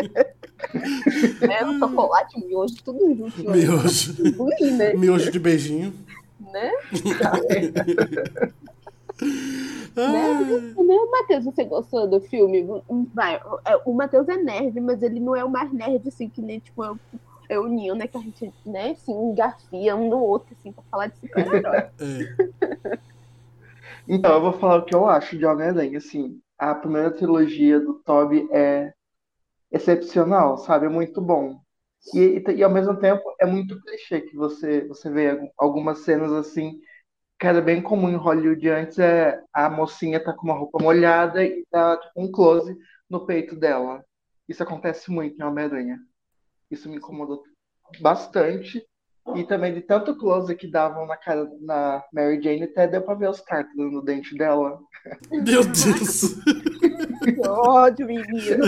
né, um chocolate, um miojo, tudo junto, Miojo. ruim, né, Miojo de beijinho. né, né? Ah, Né, Matheus, você gostou do filme? Vai, é, o Matheus é nerd, mas ele não é o mais nerd, assim, que nem, tipo, é o, é o Ninho, né? Que a gente, né, assim, engafia um no outro, assim, pra falar de super-herói. é. Então, eu vou falar o que eu acho de Homem-Aranha. Assim, a primeira trilogia do Tobey é excepcional, sabe? É muito bom. E, e, e, ao mesmo tempo é muito clichê que você, você vê algumas cenas assim, que era bem comum em Hollywood antes, é a mocinha tá com uma roupa molhada e dá tipo, um close no peito dela. Isso acontece muito em Homem-Aranha. Isso me incomodou bastante. E também de tanto close que davam na cara na Mary Jane, até deu pra ver os cártaros no dente dela. Meu Deus. Que ódio, menino.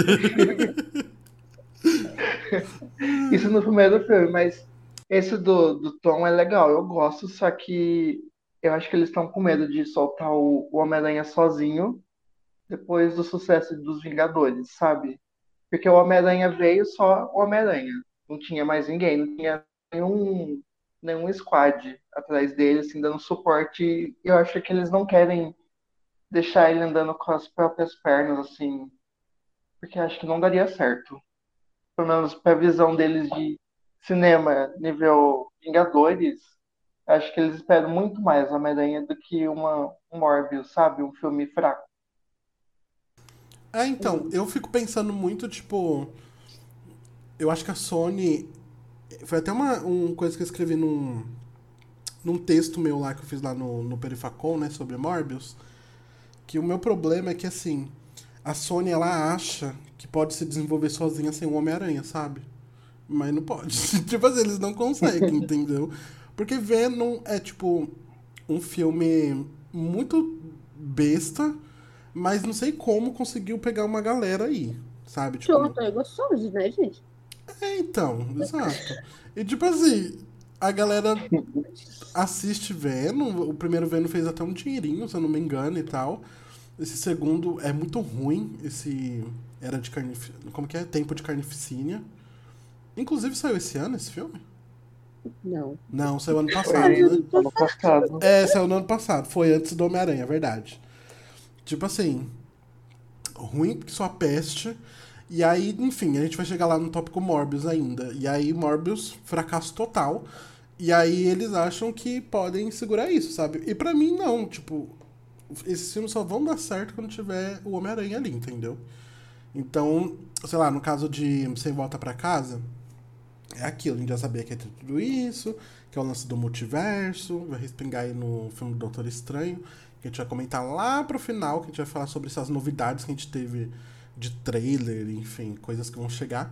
Isso no primeiro filme, mas esse do, do Tom é legal, eu gosto, só que eu acho que eles estão com medo de soltar o, o Homem-Aranha sozinho depois do sucesso dos Vingadores, sabe? Porque o Homem-Aranha veio só o Homem-Aranha, não tinha mais ninguém, não tinha nenhum, nenhum squad atrás dele, assim, dando suporte, e eu acho que eles não querem deixar ele andando com as próprias pernas, assim, porque acho que não daria certo. Pelo menos para a visão deles de cinema nível Vingadores, acho que eles esperam muito mais Homem-Aranha do que uma, um Morbius, sabe? Um filme fraco. É, então, eu fico pensando muito, tipo. Eu acho que a Sony. Foi até uma, uma coisa que eu escrevi num, num texto meu lá que eu fiz lá no, no Perifacon, né, sobre Morbius. Que o meu problema é que, assim, a Sony, ela acha que pode se desenvolver sozinha sem o Homem-Aranha, sabe? Mas não pode. Tipo assim, eles não conseguem, entendeu? Porque Venom é, tipo, um filme muito besta, mas não sei como conseguiu pegar uma galera aí, sabe? Tipo, Pronto, é gostoso, né, gente? é, então, exato. E tipo assim, a galera assiste Venom, o primeiro Venom fez até um dinheirinho, se eu não me engano e tal. Esse segundo é muito ruim, esse Era de Carnif... Como que é? Tempo de Carnificina. Inclusive saiu esse ano esse filme? Não. Não, saiu ano Foi passado, né? ano passado. É, saiu no ano passado, foi antes do Homem-Aranha, é verdade. Tipo assim, ruim que só peste. E aí, enfim, a gente vai chegar lá no tópico Morbius ainda. E aí, Morbius, fracasso total. E aí eles acham que podem segurar isso, sabe? E pra mim, não. Tipo, esses filmes só vão dar certo quando tiver o Homem-Aranha ali, entendeu? Então, sei lá, no caso de Sem Volta Pra Casa, é aquilo. A gente já sabia que ia ter tudo isso, que é o lance do multiverso. Vai respingar aí no filme do Doutor Estranho, que a gente vai comentar lá pro final, que a gente vai falar sobre essas novidades que a gente teve de trailer, enfim, coisas que vão chegar.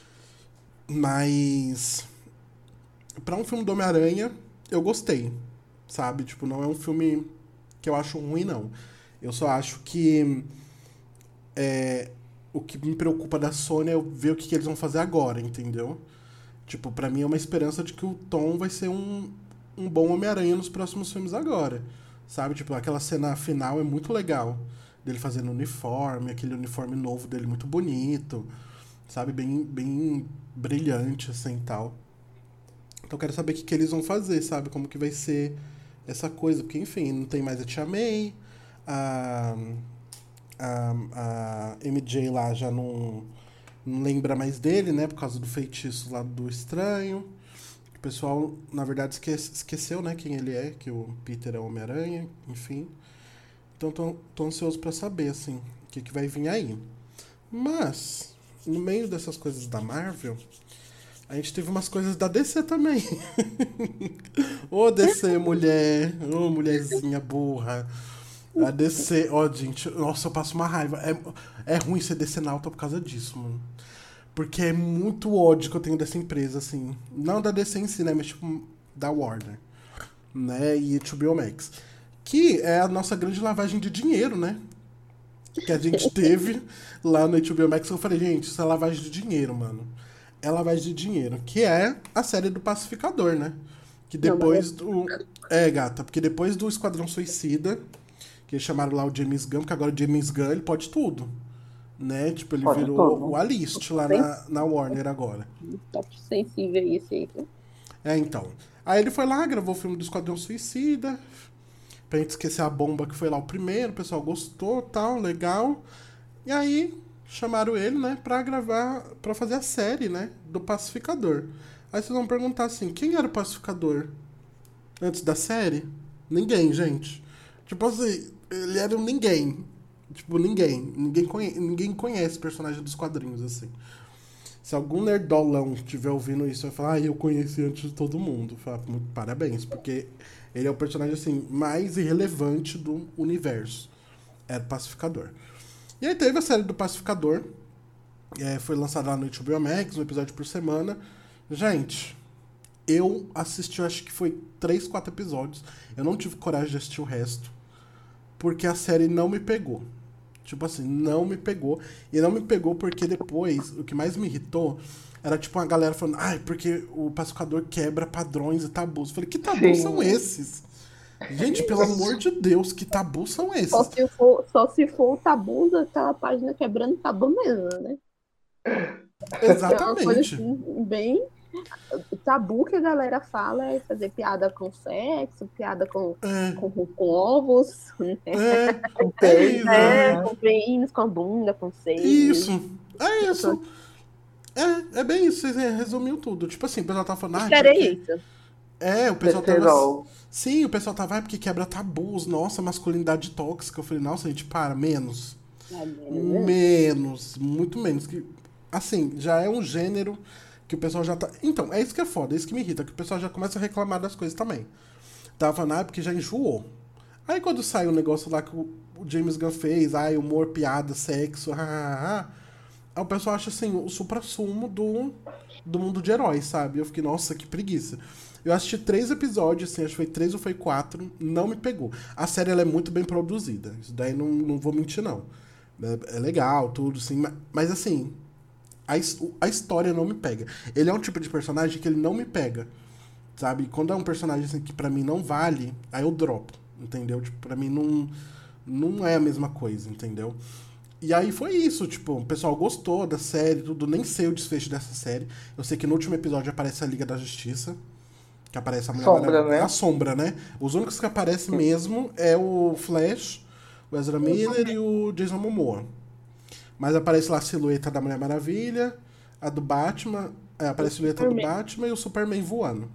Mas pra um filme do Homem-Aranha, eu gostei, sabe? Tipo, não é um filme que eu acho ruim, não. Eu só acho que é, o que me preocupa da Sony é eu ver o que, que eles vão fazer agora, entendeu? Tipo, pra mim é uma esperança de que o Tom vai ser um, um bom Homem-Aranha nos próximos filmes agora, sabe? Tipo, aquela cena final é muito legal, dele fazendo uniforme, aquele uniforme novo dele muito bonito, sabe? Bem, bem brilhante, assim, tal. Então eu quero saber o que, que eles vão fazer, sabe? Como que vai ser essa coisa. Porque, enfim, não tem mais a Tia May, a, a, a M J lá já não, não lembra mais dele, né? Por causa do feitiço lá do estranho. O pessoal, na verdade, esquece, esqueceu, né? Quem ele é, que o Peter é o Homem-Aranha, enfim. Então tô, tô ansioso pra saber, assim, o que, que vai vir aí. Mas, no meio dessas coisas da Marvel, a gente teve umas coisas da D C também. Ô D C, mulher. Ô mulherzinha burra. A D C, ó, gente, nossa, eu passo uma raiva. É, é ruim ser decenalta por causa disso, mano. Porque é muito ódio que eu tenho dessa empresa, assim. Não da D C em si, né? Mas tipo, da Warner. Né? E H B O Max. Que é a nossa grande lavagem de dinheiro, né? Que a gente teve lá no H B O Max. Eu falei, gente, isso é lavagem de dinheiro, mano. É lavagem de dinheiro. Que é a série do Pacificador, né? Que depois do... É, gata. Porque depois do Esquadrão Suicida, que eles chamaram lá o James Gunn, porque agora o James Gunn, ele pode tudo. Né? Tipo, ele Pode virou tudo. o Alist lá na, na Warner agora. Top sensível isso aí. É, então. Aí ele foi lá, gravou o filme do Esquadrão Suicida, pra gente esquecer a bomba que foi lá o primeiro, o pessoal gostou, tal, legal. E aí chamaram ele, né, pra gravar, pra fazer a série, né, do Pacificador. Aí vocês vão perguntar assim, quem era o Pacificador antes da série? Ninguém, gente. Tipo assim, ele era um ninguém. Tipo, ninguém. Ninguém, conhe... ninguém conhece o personagem dos quadrinhos, assim. Se algum nerdolão estiver ouvindo isso, vai falar, ah, eu conheci antes de todo mundo. Fala, muito parabéns, porque ele é o personagem, assim, mais irrelevante do universo. Era o Pacificador. E aí teve a série do Pacificador. É, foi lançada lá no H B O Max, um episódio por semana. Gente, eu assisti, eu acho que foi três, quatro episódios. Eu não tive coragem de assistir o resto. Porque a série não me pegou. Tipo assim, não me pegou. E não me pegou porque depois, o que mais me irritou era tipo uma galera falando, ai, porque o Pacificador quebra padrões e tabus. Eu falei, que tabus Sim. são esses? Gente, pelo amor de Deus, que tabus são esses? Só se for, só se for o tabu daquela página quebrando tabu mesmo, né? É uma coisa Exatamente. assim, bem. O tabu que a galera fala é fazer piada com sexo, piada com, É, com, com ovos, né? é, Com é peido, isso. É, né? com peinos, com a bunda, com seios. Isso. É isso. É, é bem isso, vocês resumiu tudo. Tipo assim, o pessoal tava falando, ah, Esperei porque... isso. É, o pessoal tava... Besterol. Sim, o pessoal tava, ah, porque quebra tabus, nossa, masculinidade tóxica. Eu falei, nossa, gente, para, menos. É menos, né? Menos, muito menos. Que, assim, já é um gênero que o pessoal já tá. Então, é isso que é foda, é isso que me irrita, que o pessoal já começa a reclamar das coisas também. Tava falando, ah, porque já enjoou. Aí quando sai o negócio lá que o o James Gunn fez, ai, humor, piada, sexo, hahaha, aí o pessoal acha assim, o supra-sumo do, do mundo de heróis, sabe? Eu fiquei, nossa, que preguiça. Eu assisti três episódios, assim, acho que foi três ou foi quatro, não me pegou. A série ela é muito bem produzida, isso daí não, não vou mentir, não. É, é legal, tudo, assim, mas, mas assim, a, his- a história não me pega. Ele é um tipo de personagem que ele não me pega, sabe? Quando é um personagem assim, que pra mim não vale, aí eu dropo, entendeu? Tipo, pra mim não, não é a mesma coisa, entendeu? E aí foi isso, tipo, o pessoal gostou da série, tudo, nem sei o desfecho dessa série. Eu sei que no último episódio aparece a Liga da Justiça, que aparece a Mulher Sombra, Maravilha. A né? Sombra, né? Os únicos que aparecem mesmo é o Flash, o Ezra Miller e o Jason Momoa. Mas aparece lá a silhueta da Mulher Maravilha, a do Batman, é, aparece a silhueta do Superman. Batman e o Superman voando.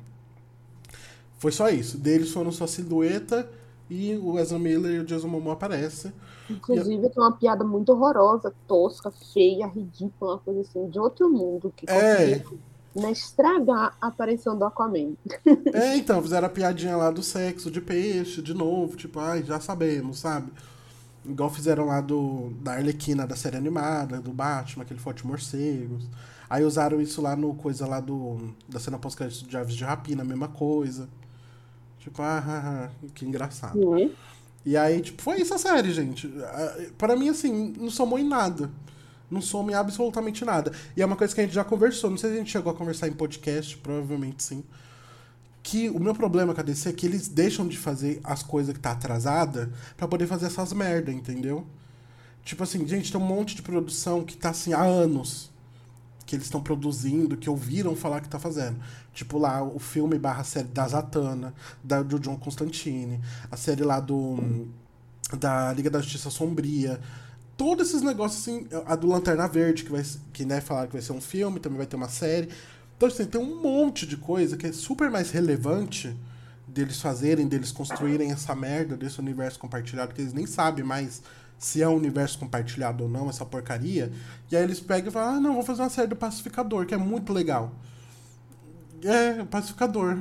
Foi só isso. Deles foram só a silhueta e o Ezra Miller e o Jason Momoa aparecem. Inclusive, tem uma piada muito horrorosa, tosca, feia, ridícula, uma coisa assim, de outro mundo, que É. conseguiu, né, estragar a aparição do Aquaman. É, então, fizeram a piadinha lá do sexo de peixe, de novo, tipo, ai, já sabemos, sabe? Igual fizeram lá do, da Arlequina da série animada, do Batman, aquele Forte Morcegos. Aí usaram isso lá no coisa lá do. Da cena pós-crédito de Aves de Rapina, a mesma coisa. Tipo, ah, ah, ah, que engraçado. Né? E aí, tipo, foi isso a série, gente. Ah, pra mim, assim, não somou em nada. Não some absolutamente nada. E é uma coisa que a gente já conversou. Não sei se a gente chegou a conversar em podcast, provavelmente sim. Que o meu problema com a D C é que eles deixam de fazer as coisas que tá atrasada pra poder fazer essas merda, entendeu? Tipo assim, gente, tem um monte de produção que tá assim há anos que eles estão produzindo, que ouviram falar que tá fazendo. Tipo lá, o filme barra série da Zatanna, da, do John Constantine, a série lá do da Liga da Justiça Sombria. Todos esses negócios, assim, a do Lanterna Verde, que vai que né, falar que vai ser um filme, também vai ter uma série. Então, assim, tem um monte de coisa que é super mais relevante deles fazerem, deles construírem essa merda desse universo compartilhado, que eles nem sabem mais se é um universo compartilhado ou não, essa porcaria. E aí eles pegam e falam, ah, não, vou fazer uma série do Pacificador, que é muito legal. É, o Pacificador.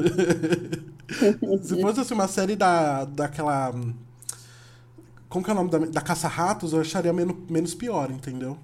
Se fosse assim, uma série da, daquela... Como que é o nome da, da Caça-Ratos, eu acharia menos, menos pior, entendeu?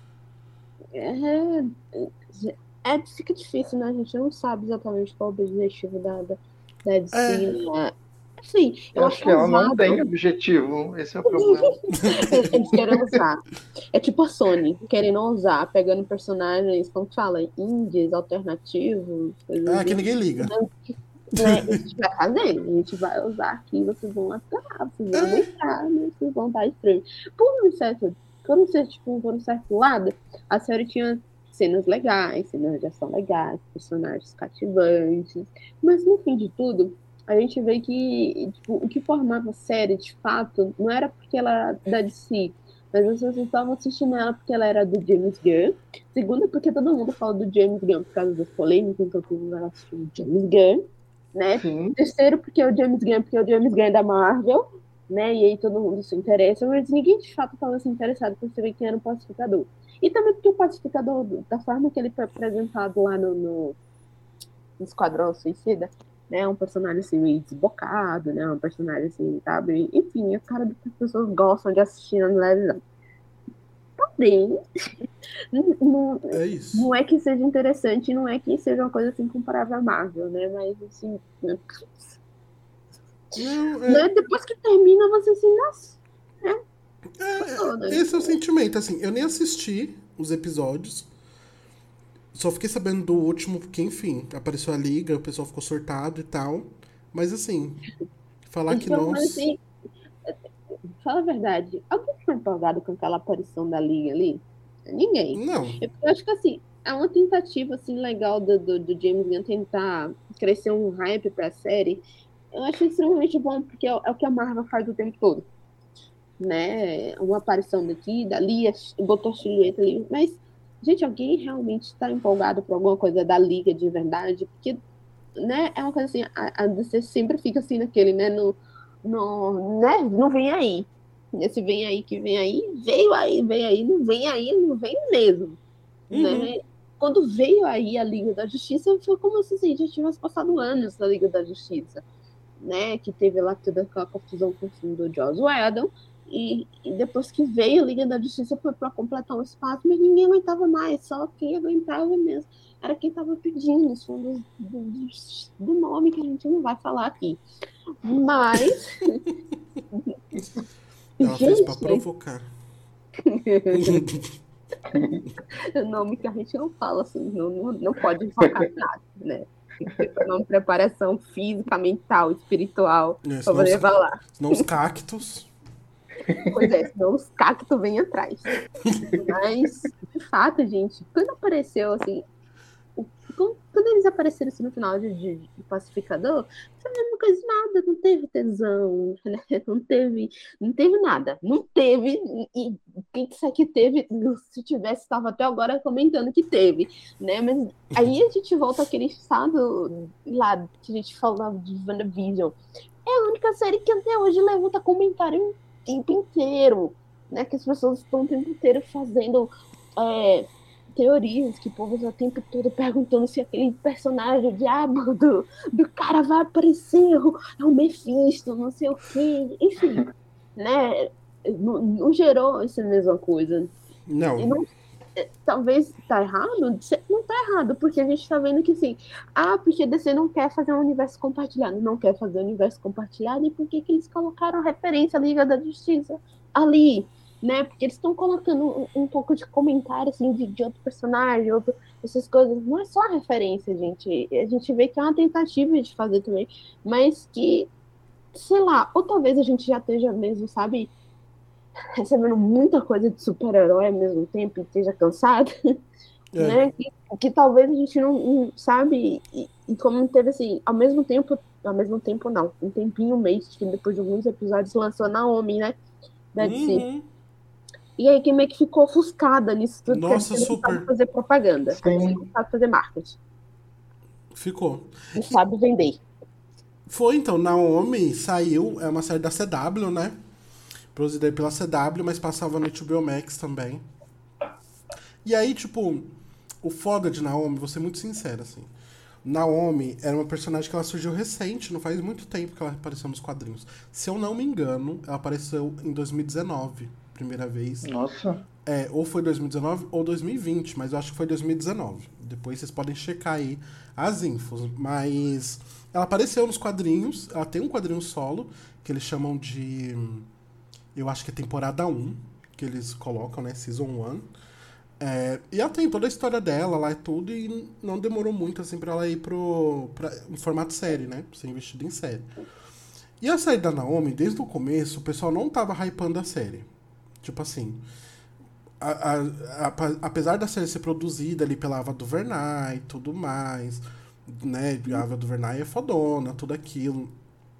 É, é, fica difícil, né? A gente não sabe exatamente qual o objetivo da, da, da D C, É, né? Assim, eu Eu acho acho que ela não ousado. tem objetivo. Esse é o problema. Eles querem usar. É tipo a Sony, querendo usar, pegando personagens, como que fala, indies, alternativos, coisas é que assim. ninguém liga. Né? E a gente vai fazendo, a gente vai usar aqui, vocês vão aturar, vocês vão aguentar, né? Vocês vão estar estranhos. Por um certo, por um certo, tipo, por um certo lado, a série tinha cenas legais, cenas de ação legais, personagens cativantes, mas no fim de tudo, a gente vê que tipo, o que formava a série, de fato, não era porque ela era da D C, mas as pessoas estavam assistindo ela porque ela era do James Gunn. Segundo, porque todo mundo fala do James Gunn por causa das polêmicas, então todo mundo vai assistir o James Gunn. Né? Sim. Terceiro, porque é o James Gunn, porque é o James Gunn é da Marvel, né? E aí todo mundo se interessa, mas ninguém de fato estava se interessado por saber quem era o Pacificador. E também porque o Pacificador, da forma que ele foi apresentado lá no, no, no Esquadrão Suicida, né? É um personagem assim meio desbocado, né? Um personagem assim, sabe? Enfim, é o cara que as pessoas gostam de assistir na televisão. Porém, não, não, É isso. não é que seja interessante, não é que seja uma coisa assim comparável à Marvel, né? Mas assim, né? Não, Né? é, Depois que termina, você assim, nossa, né? é, Passou, né? esse é o sentimento, assim, eu nem assisti os episódios, só fiquei sabendo do último, porque, enfim, apareceu a liga, o pessoal ficou surtado e tal, mas assim, falar que Então, nós... assim, fala a verdade, alguém ficou empolgado com aquela aparição da Liga ali? Ninguém. Não, Eu, eu acho que assim, é uma tentativa assim, legal do, do, do James Gunn tentar crescer um hype pra série. Eu acho extremamente bom, porque é, é o que a Marvel faz o tempo todo. Né? Uma aparição daqui, dali, botou a silhueta ali. Mas, gente, alguém realmente está empolgado por alguma coisa da Liga de verdade? Porque, né, é uma coisa assim, a, a D C sempre fica assim naquele, né? No, no, né? Não vem aí. Esse vem aí que vem aí, veio aí, vem aí, não vem aí, não vem mesmo. Uhum. Né? Quando veio aí a Liga da Justiça, foi como se assim, já tivesse passado anos da Liga da Justiça. Né? Que teve lá toda aquela confusão com o filme do Joss Whedon. E, e depois que veio a Liga da Justiça foi para completar um espaço, mas ninguém aguentava mais, só quem aguentava mesmo era quem estava pedindo os fundos do, do, do nome que a gente não vai falar aqui. Mas. Ela fez pra provocar. O nome que a gente não fala assim, não, não, não pode focar nada, né? Tem que ter uma preparação física, mental, espiritual É, para poder falar. Senão os cactos. Pois é, senão os cactos vêm atrás. Mas, de fato, gente, quando apareceu, assim, quando eles apareceram assim, no final de, de, de Pacificador, foi a mesma coisa de nada, não teve tesão, né? não teve, não teve nada, não teve, e quem disser que teve, se tivesse, estava até agora comentando que teve, né? Mas aí a gente volta àquele estado lá que a gente falava de WandaVision. É a única série que até hoje levanta comentário o tempo inteiro, né? Que as pessoas estão o tempo inteiro fazendo é, teorias, que o povo está o tempo todo perguntando se aquele personagem, o diabo do, do cara vai aparecer, é o Mephisto, não sei o quê, enfim, né? Não, não gerou essa mesma coisa. Não. E não talvez tá errado, não tá errado, porque a gente tá vendo que assim, ah, porque a D C não quer fazer um universo compartilhado, não quer fazer um universo compartilhado, e por que que eles colocaram a referência à Liga da Justiça ali, né? Porque eles estão colocando um, um pouco de comentário, assim, de, de outro personagem, outro, essas coisas, não é só a referência, gente, a gente vê que é uma tentativa de fazer também, mas que, sei lá, ou talvez a gente já esteja mesmo, sabe, recebendo muita coisa de super-herói ao mesmo tempo e esteja cansado, É. né? Que, que talvez a gente não, não sabe, e, e como teve assim, ao mesmo tempo, ao mesmo tempo não, um tempinho, um mês, que depois de alguns episódios lançou Naomi, né? Da D C. Uhum. E aí quem meio que ficou ofuscada nisso tudo, Nossa, porque não super. sabe fazer propaganda, Sim. não sabe fazer marketing, Ficou. não sabe vender. Foi então, Naomi saiu, é uma série da C W, né? Produzida aí pela C W, mas passava no H B O Max também. E aí, tipo, o foda de Naomi, vou ser muito sincero, assim. Naomi era uma personagem que ela surgiu recente, não faz muito tempo que ela apareceu nos quadrinhos. Se eu não me engano, ela apareceu em dois mil e dezenove, primeira vez. Nossa. É, ou foi dois mil e dezenove ou dois mil e vinte, mas eu acho que foi dois mil e dezenove. Depois vocês podem checar aí as infos. Mas ela apareceu nos quadrinhos, ela tem um quadrinho solo, que eles chamam de... Eu acho que é temporada um, que eles colocam, né? Season um. É, e ela tem toda a história dela lá e tudo, e não demorou muito, assim, pra ela ir pro, pra, em formato série, né? Pra ser investido em série. E a série da Naomi, desde o começo, o pessoal não tava hypando a série. Tipo assim... A, a, a, apesar da série ser produzida ali pela Ava DuVernay e tudo mais, né? A Ava DuVernay é fodona, tudo aquilo.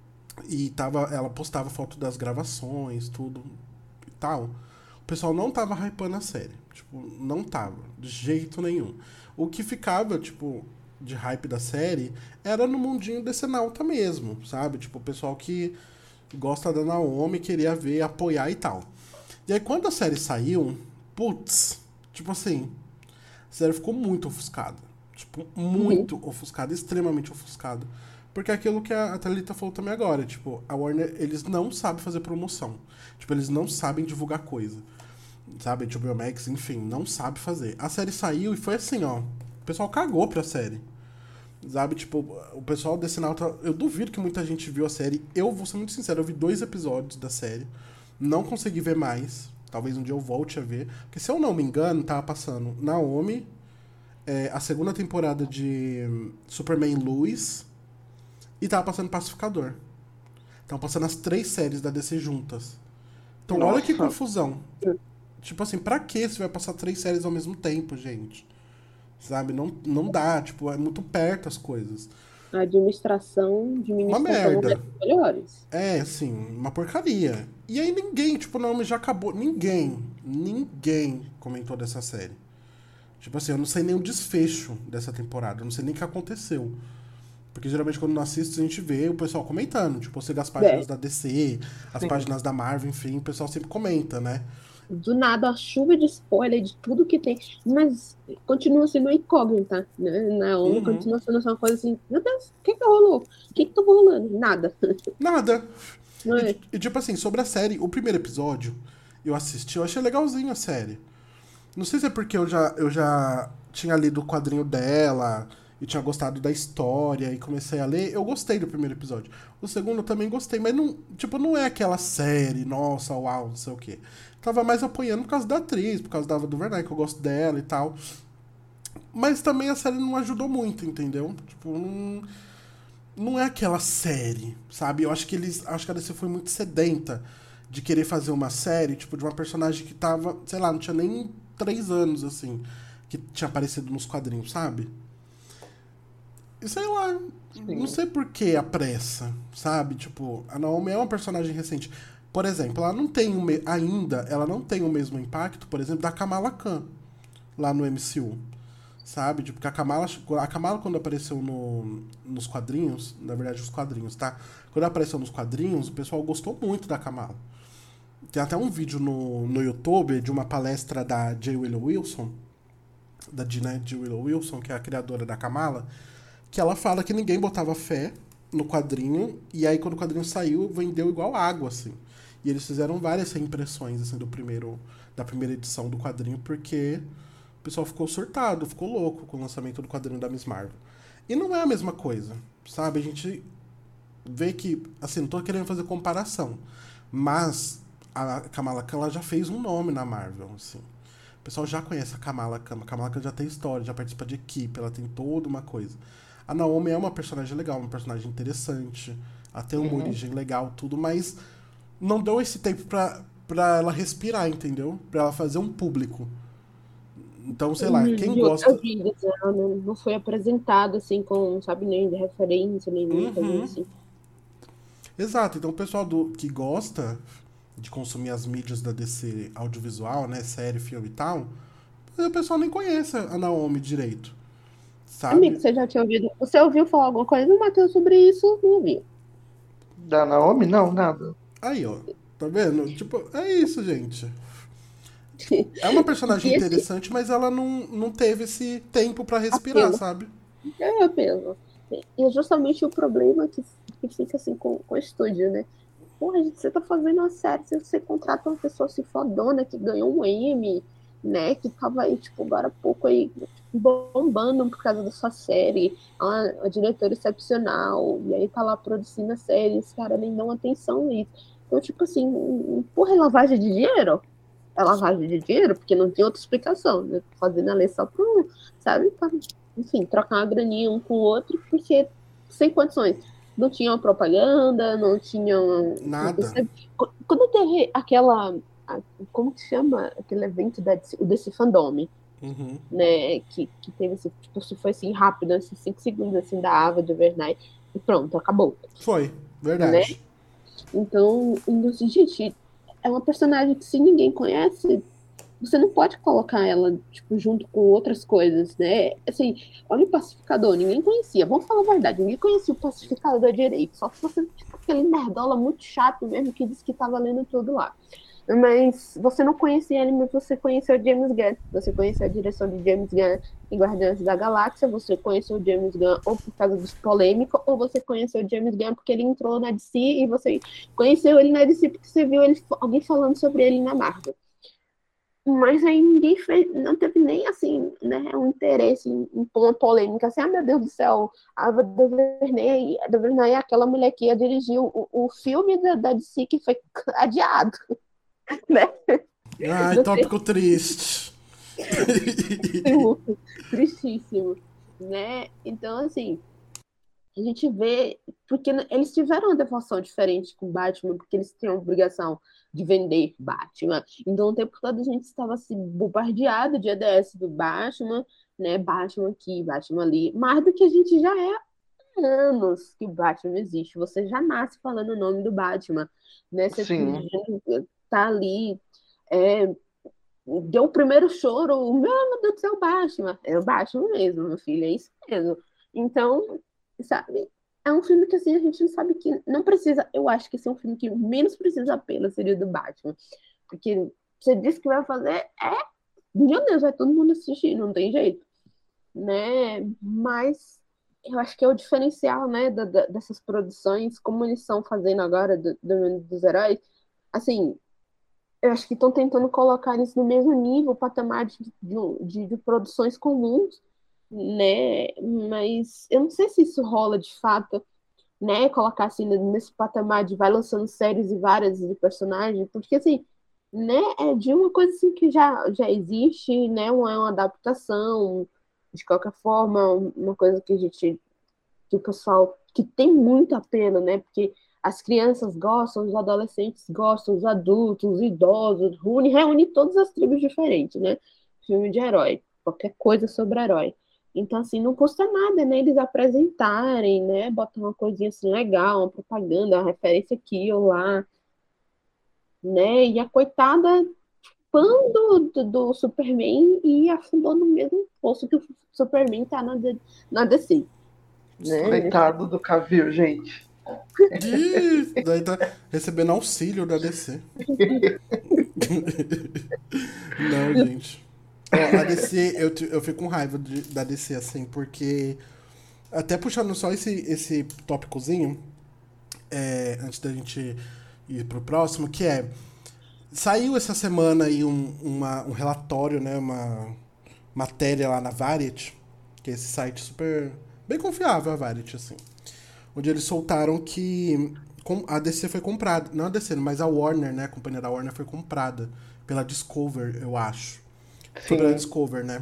E tava, ela postava foto das gravações, tudo e tal. O pessoal não tava hypando a série. Tipo, não tava, de jeito nenhum. O que ficava, tipo, de hype da série era no mundinho decenalta mesmo, sabe? Tipo, o pessoal que gosta da Naomi, queria ver, apoiar e tal. E aí, quando a série saiu, putz, tipo assim, a série ficou muito ofuscada. Tipo, muito uhum. ofuscada, extremamente ofuscada. Porque é aquilo que a Thalita falou também agora, tipo, a Warner, eles não sabem fazer promoção. Tipo, eles não sabem divulgar coisa. Sabe, H B O Max, enfim, não sabe fazer. A série saiu e foi assim, ó, o pessoal cagou pra série. Sabe, tipo, o pessoal desse Nauta, eu duvido que muita gente viu a série. Eu vou ser muito sincero, eu vi dois episódios da série. Não consegui ver mais. Talvez um dia eu volte a ver. Porque se eu não me engano, tava passando Naomi, é, a segunda temporada de Superman Lois, e tava passando Pacificador. Estavam passando as três séries da D C juntas. Então, Nossa. Olha que confusão. Tipo assim, pra que você vai passar três séries ao mesmo tempo, gente? Sabe? Não, não dá. Tipo, é muito perto as coisas. A administração, administração Uma merda. Melhores. É, assim, uma porcaria. E aí ninguém, tipo, não, já acabou. Ninguém, ninguém comentou dessa série. Tipo assim, eu não sei nem o desfecho dessa temporada. Eu não sei nem o que aconteceu. Porque geralmente quando não assiste, a gente vê o pessoal comentando. Tipo, você vê as páginas É, da D C, as Sim. páginas da Marvel, enfim, o pessoal sempre comenta, né? do nada, a chuva de spoiler de tudo que tem, mas continua sendo uma incógnita, né? Naomi Uhum. continua sendo uma coisa assim, meu Deus, o que que rolou? O que que tá rolando? Nada. Nada. Não E, é? e, tipo assim, sobre a série, o primeiro episódio, eu assisti, eu achei legalzinho a série. Não sei se é porque eu já, eu já tinha lido o quadrinho dela e tinha gostado da história e comecei a ler. Eu gostei do primeiro episódio. O segundo eu também gostei, mas não, tipo, não é aquela série, nossa, uau, não sei o quê. Tava mais apoiando por causa da atriz, por causa da do Werneck, que eu gosto dela e tal. Mas também a série não ajudou muito, entendeu? Tipo, não, não é aquela série, sabe? Eu acho que eles. Acho que a D C foi muito sedenta de querer fazer uma série, tipo, de uma personagem que tava, sei lá, não tinha nem três anos, assim, que tinha aparecido nos quadrinhos, sabe? E sei lá, não Sim. sei por que a pressa, sabe? Tipo, a Naomi é uma personagem recente. Por exemplo, ela não tem o me... ainda, ela não tem o mesmo impacto, por exemplo, da Kamala Khan lá no M C U. Sabe? Tipo, que a Kamala, a Kamala quando apareceu no, nos quadrinhos, na verdade os quadrinhos, tá? Quando ela apareceu nos quadrinhos, o pessoal gostou muito da Kamala. Tem até um vídeo no, no YouTube de uma palestra da J. Willow Wilson, da Gina J. Willow Wilson, que é a criadora da Kamala, que ela fala que ninguém botava fé no quadrinho, e aí quando o quadrinho saiu, vendeu igual água, assim. E eles fizeram várias reimpressões, assim, do primeiro, da primeira edição do quadrinho, porque o pessoal ficou surtado, ficou louco com o lançamento do quadrinho da Miss Marvel. E não é a mesma coisa, sabe? A gente vê que, assim, não tô querendo fazer comparação, mas a Kamala Khan ela já fez um nome na Marvel, assim. O pessoal já conhece a Kamala Khan, a Kamala Khan já tem história, já participa de equipe, ela tem toda uma coisa. A Naomi é uma personagem legal, uma personagem interessante, ela tem uma Uhum. origem legal, tudo, mas não deu esse tempo pra, pra ela respirar, entendeu? Pra ela fazer um público. Então, sei lá, Uhum, quem de outras gosta. vidas, ela não, não foi apresentada assim, com, sabe, nem de referência, nem muita coisa Uhum. assim. Exato, então o pessoal do, que gosta de consumir as mídias da D C audiovisual, né, série, filme e tal, o pessoal nem conhece a Naomi direito, Amigo, sabe? você já tinha ouvido? Você ouviu falar alguma coisa do Matheus sobre isso? Não ouviu. Da Naomi? Não, nada. Aí, ó, tá vendo? Tipo, é isso, gente. Tipo, é uma personagem E esse interessante, mas ela não, não teve esse tempo pra respirar, apelo, sabe? é apelo. E é justamente o problema que, que fica assim com, com o estúdio, né? Porra, gente, você tá fazendo uma série, você contrata uma pessoa assim fodona que ganhou um Emmy, né? Que tava aí, tipo, agora há pouco aí bombando por causa da sua série, uma, uma diretora excepcional, e aí tá lá produzindo a série, os caras nem dão atenção nisso. Então, tipo assim, porra, é lavagem de dinheiro? É lavagem de dinheiro? Porque não tem outra explicação, né? Fazendo ali só pro, sabe? Pra, enfim, trocar uma graninha um com o outro, porque sem condições não tinha uma propaganda, não tinha. Nada. Quando teve aquela. Como que chama? Aquele evento da, o desse fandome, Uhum. né? Que, que teve esse. Tipo, se foi assim rápido, esses cinco segundos assim da Ava de Overnight, e pronto, acabou. Foi, Né? verdade. Então, gente, é uma personagem que se ninguém conhece, você não pode colocar ela, tipo, junto com outras coisas, né? Assim, olha o pacificador, ninguém conhecia. Vamos falar a verdade, ninguém conhecia o pacificador direito. Só se fosse, tipo, aquele nerdola muito chato mesmo que disse que tava lendo tudo lá. Mas você não conhecia ele, mas você conheceu o James Gunn. Você conheceu a direção de James Gunn em Guardiões da Galáxia. Você conheceu o James Gunn ou por causa dos polêmicos, ou você conheceu o James Gunn porque ele entrou na D C e você conheceu ele na D C porque você viu ele, alguém falando sobre ele na Marvel. Mas aí ninguém fez, não teve nem assim, né, um interesse em, em pôr uma polêmica assim, ah, meu Deus do céu, a Ava DuVernay, a DuVernay é aquela mulher que ia dirigir o, o filme da, da D C que foi adiado, né? Ai, Não tem tópico triste. tristíssimo, né? Então, assim, a gente vê, porque eles tiveram uma devoção diferente com Batman, porque eles tinham a obrigação de vender Batman. Então, o tempo todo a gente estava assim, bombardeado de A D S do Batman, né? Batman aqui, Batman ali, mais do que a gente já é há anos que o Batman existe. Você já nasce falando o nome do Batman, né? Você Sim. tá ali, é, deu o primeiro choro, meu Deus do céu, Batman. É o Batman mesmo, meu filho, é isso mesmo. Então, sabe? É um filme que, assim, a gente não sabe que não precisa. Eu acho que esse é um filme que menos precisa apelo seria o do Batman. Porque você disse que vai fazer, é. Meu Deus, vai todo mundo assistir, não tem jeito. Né? Mas eu acho que é o diferencial, né, da, da- dessas produções, como eles estão fazendo agora do, do Mundo dos Heróis. Assim, eu acho que estão tentando colocar eles no mesmo nível, patamar de, de, de, de produções comuns, né? Mas eu não sei se isso rola de fato, né? Colocar assim nesse patamar de vai lançando séries e várias de personagens, porque assim, né? É de uma coisa assim que já, já existe, né? Uma, uma adaptação, de qualquer forma, uma coisa que a gente, que o pessoal, que tem muito apelo, né? Porque as crianças gostam, os adolescentes gostam, os adultos, os idosos, reúne, reúne todas as tribos diferentes, né? Filme de herói, qualquer coisa sobre herói. Então, assim, não custa nada, né? Eles apresentarem, né? Botar uma coisinha assim legal, uma propaganda, uma referência aqui ou lá, né? E a coitada fã do, do, do Superman e afundou no mesmo poço que o Superman tá na, D- na D C, né? Coitado do Cavill, gente. Ih, daí tá recebendo auxílio da D C. Não, gente. Ó, a D C, eu, te- eu fico com raiva de- da D C, assim, porque. Até puxando só esse, esse tópicozinho, é, antes da gente ir pro próximo, que é. Saiu essa semana aí um, uma- um relatório, né? Uma matéria lá na Variety, que é esse site super. Bem confiável, a Variety, assim. Onde eles soltaram que com- a D C foi comprada. Não a D C, mas a Warner, né? A companhia da Warner foi comprada pela Discover, eu acho. Foi pela Sim, Discover, né?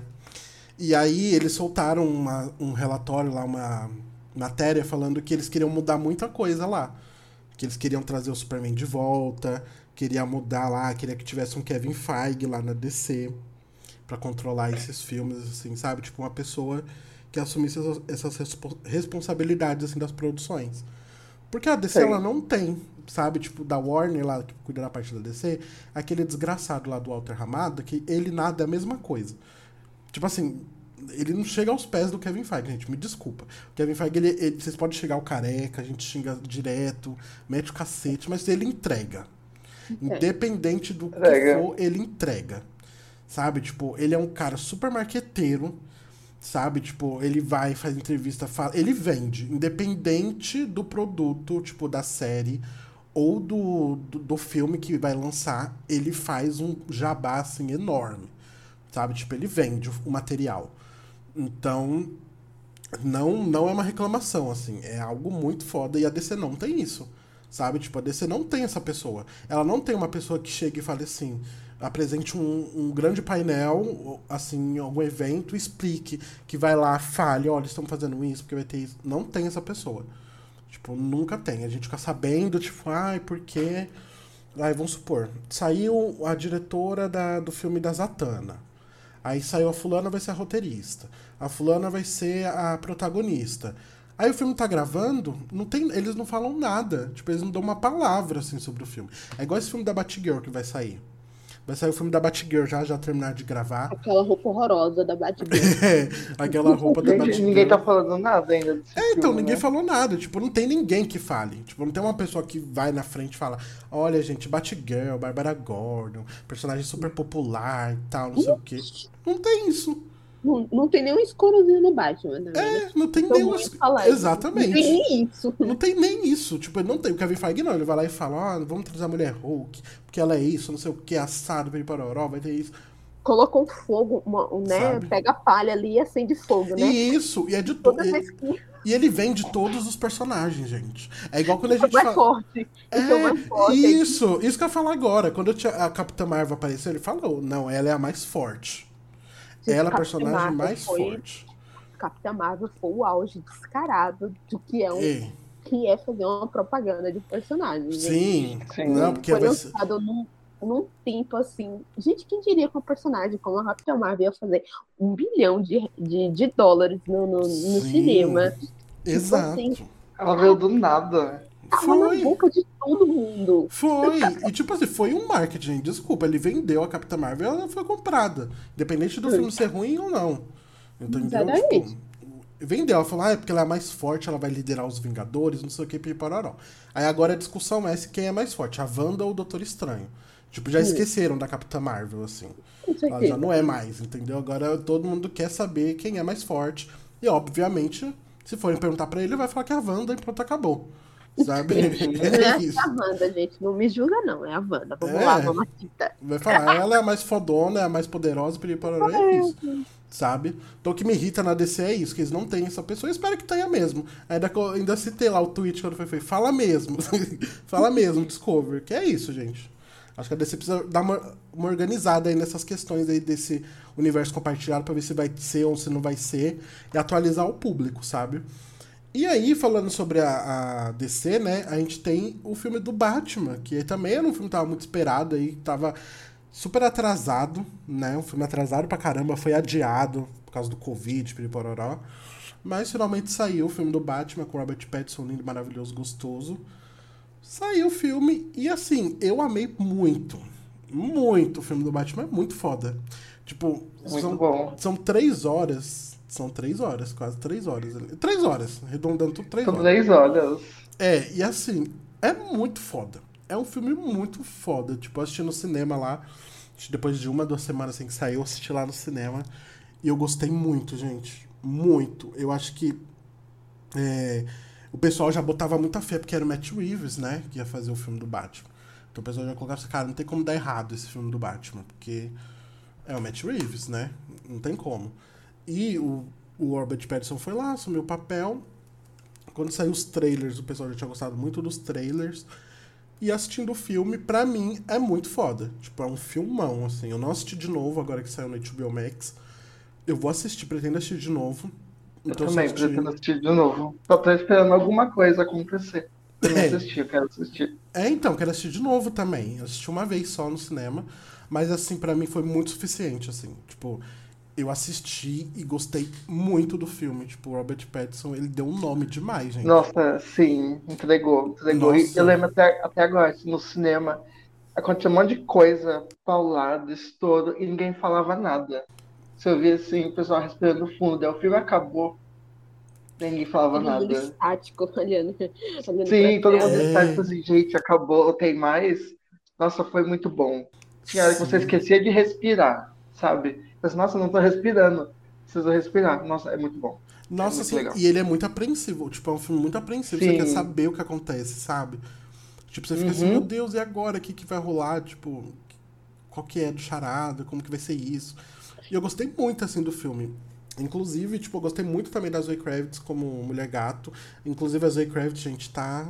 E aí eles soltaram uma- um relatório lá, uma matéria falando que eles queriam mudar muita coisa lá. Que eles queriam trazer o Superman de volta, queria mudar lá, queria que tivesse um Kevin Feige lá na D C pra controlar esses filmes, assim, sabe? Tipo, uma pessoa que assumisse essas, essas respo- responsabilidades, assim, das produções. Porque a D C, ela sei. não tem, sabe? Tipo, da Warner lá, que cuida da parte da D C, aquele desgraçado lá do Walter Hamada, que ele nada é a mesma coisa. Tipo assim, ele não chega aos pés do Kevin Feige, gente, me desculpa. O Kevin Feige, ele, ele- vocês podem chegar o careca, a gente xinga direto, mete o cacete, mas ele entrega. É. Independente do que Entrega. for, ele entrega. Sabe? Tipo, ele é um cara super marqueteiro, sabe? Tipo, ele vai, faz entrevista, fala, ele vende, independente do produto, tipo, da série ou do, do, do filme que vai lançar, ele faz um jabá, assim, enorme, sabe? Tipo, ele vende o material. Então, não, não é uma reclamação, assim, é algo muito foda e a D C não tem isso, sabe? Tipo, a D C não tem essa pessoa. Ela não tem uma pessoa que chegue e fale assim, apresente um, um grande painel, assim, em algum evento, explique, que vai lá, fale, olha, estamos fazendo isso, porque vai ter isso. Não tem essa pessoa. Tipo, nunca tem. A gente fica sabendo, tipo, ai, por quê? Aí, vamos supor, saiu a diretora da, do filme da Zatanna. Aí saiu a fulana vai ser a roteirista. A fulana vai ser a protagonista. Aí o filme tá gravando, não tem, eles não falam nada. Tipo, eles não dão uma palavra assim sobre o filme. É igual esse filme da Batgirl que vai sair. Vai sair o filme da Batgirl já, já terminar de gravar. Aquela roupa horrorosa da Batgirl. É, aquela roupa da Gente, ninguém Batgirl. tá falando nada ainda desse É, então, filme, ninguém né? falou nada. Tipo, não tem ninguém que fale. Tipo, não tem uma pessoa que vai na frente e fala: olha, gente, Batgirl, Bárbara Gordon, personagem super popular e tal, não sei o quê. Não tem isso. Não, não tem nenhum escurozinho no Batman, né? É, não tem Então, nenhum. vou falar isso. Não tem Exatamente. nem isso. Não tem nem isso. Tipo, ele não tem. O Kevin Feige não. Ele vai lá e fala: ah, vamos trazer a mulher Hulk, porque ela é isso, não sei o que, assado, vem para Europa, vai ter isso. Colocou um fogo, uma, um, né? Sabe? Pega a palha ali e acende fogo, né? E isso, e é de to... Toda vez e, que e ele vem de todos os personagens, gente. É igual quando a esse é o gente mais fala. forte. Esse é o mais É, forte. Aí, isso, isso que eu ia falar agora. Quando eu tinha- a Capitã Marvel apareceu, ele falou: não, ela é a mais forte. gente, Ela é a Capitã personagem Marvel mais foi, forte. Capitã Marvel foi o auge descarado do que é, um, E, que é fazer uma propaganda de personagem, gente. sim, não, Sim. porque Foi vai ser. lançado num, num tempo assim. Gente, quem diria que um personagem como a Capitã Marvel ia fazer um bilhão de, de, de dólares no, no, no Sim, cinema? Tipo assim, exato. Ela veio do nada. tava na Foi. boca de todo mundo. Foi. E tipo assim, foi um marketing. Desculpa, ele vendeu a Capitã Marvel e ela foi comprada. Independente do filme ser ruim ou não. Entendeu? Tipo, Exatamente. vendeu, ela falou, ah, é porque ela é mais forte, ela vai liderar os Vingadores, não sei o que, pipararó. Aí agora a discussão é se quem é mais forte, a Wanda ou o Doutor Estranho. Tipo, já esqueceram da Capitã Marvel, assim. Com Ela já certeza. não é mais, entendeu? Agora todo mundo quer saber quem é mais forte. E, obviamente, se forem perguntar pra ele, ele vai falar que é a Wanda e pronto, acabou. Sabe? É É isso. a Wanda, gente. Não me julga, não. É a Wanda. Vamos lá, É, mamacita. vai falar, ela é a mais fodona, é a mais poderosa, piripororó, é isso. Sabe? Então o que me irrita na D C é isso, que eles não têm essa pessoa. Eu espero que tenha mesmo. Ainda, que eu- ainda citei lá o tweet quando foi feito. Fala mesmo. Fala mesmo, Discover. Que é isso, gente. Acho que a D C precisa dar uma, uma organizada aí nessas questões aí desse universo compartilhado pra ver se vai ser ou se não vai ser. E atualizar o público, sabe? E aí, falando sobre a, a D C, né, a gente tem o filme do Batman, que também era um filme que tava muito esperado aí, tava super atrasado, né, um filme atrasado pra caramba, foi adiado por causa do Covid, piripororó, mas finalmente saiu o filme do Batman com Robert Pattinson, lindo, maravilhoso, gostoso. Saiu o filme e, assim, eu amei muito, muito o filme do Batman, é muito foda. Tipo, Muito são, bom. são três horas, são três horas, quase três horas. ali. Três horas, arredondando tudo, três São horas. três horas. É, e assim, é muito foda. É um filme muito foda. Tipo, eu assisti no cinema lá, acho que depois de uma, duas semanas assim que saiu, eu assisti lá no cinema. E eu gostei muito, gente. Muito. Eu acho que é, o pessoal já botava muita fé, porque era o Matt Reeves, né? Que ia fazer o filme do Batman. Então o pessoal já colocava assim, cara, não tem como dar errado esse filme do Batman, porque é o Matt Reeves, né? Não tem como. E o, o Robert Pattinson foi lá, assumiu o papel. Quando saiu os trailers, o pessoal já tinha gostado muito dos trailers. E assistindo o filme, pra mim, é muito foda. Tipo, é um filmão, assim. Eu não assisti de novo agora que saiu no H B O Max. Eu vou assistir, pretendo assistir de novo. Eu Então, eu só também assisti. pretendo assistir de novo. Só tô esperando alguma coisa acontecer. Pra me É. assistir, eu quero assistir. É, então, quero assistir de novo também. Eu assisti uma vez só no cinema, mas assim, pra mim foi muito suficiente, assim. Tipo, eu assisti e gostei muito do filme. Tipo, o Robert Pattinson, ele deu um nome demais, gente. Nossa, sim, entregou, entregou. E eu Nossa. lembro até, até agora, assim, no cinema, aconteceu um monte de coisa, paulada, estouro, e ninguém falava nada. Você ouvia assim, o pessoal respirando fundo, daí o filme acabou, ninguém falava Todo mundo nada. estático, olhando, olhando pra Sim, todo mundo tela. está É, tipo assim, gente, acabou, tem mais. Nossa, foi muito bom. Tinha hora que você sim. esquecia de respirar, sabe? Mas, nossa, não tô respirando. Preciso respirar. Nossa, é muito bom. É Nossa, muito assim, legal. e ele é muito apreensivo. Tipo, é um filme muito apreensivo. Você quer Sim. saber o que acontece, sabe? Tipo, você fica assim, meu Uhum. Deus, e agora? O que, que vai rolar? Tipo, qual que é do charada? Como que vai ser isso? E eu gostei muito, assim, do filme. Inclusive, tipo, eu gostei muito também da Zoe Kravitz como Mulher Gato. Inclusive, a Zoe Kravitz, gente, tá...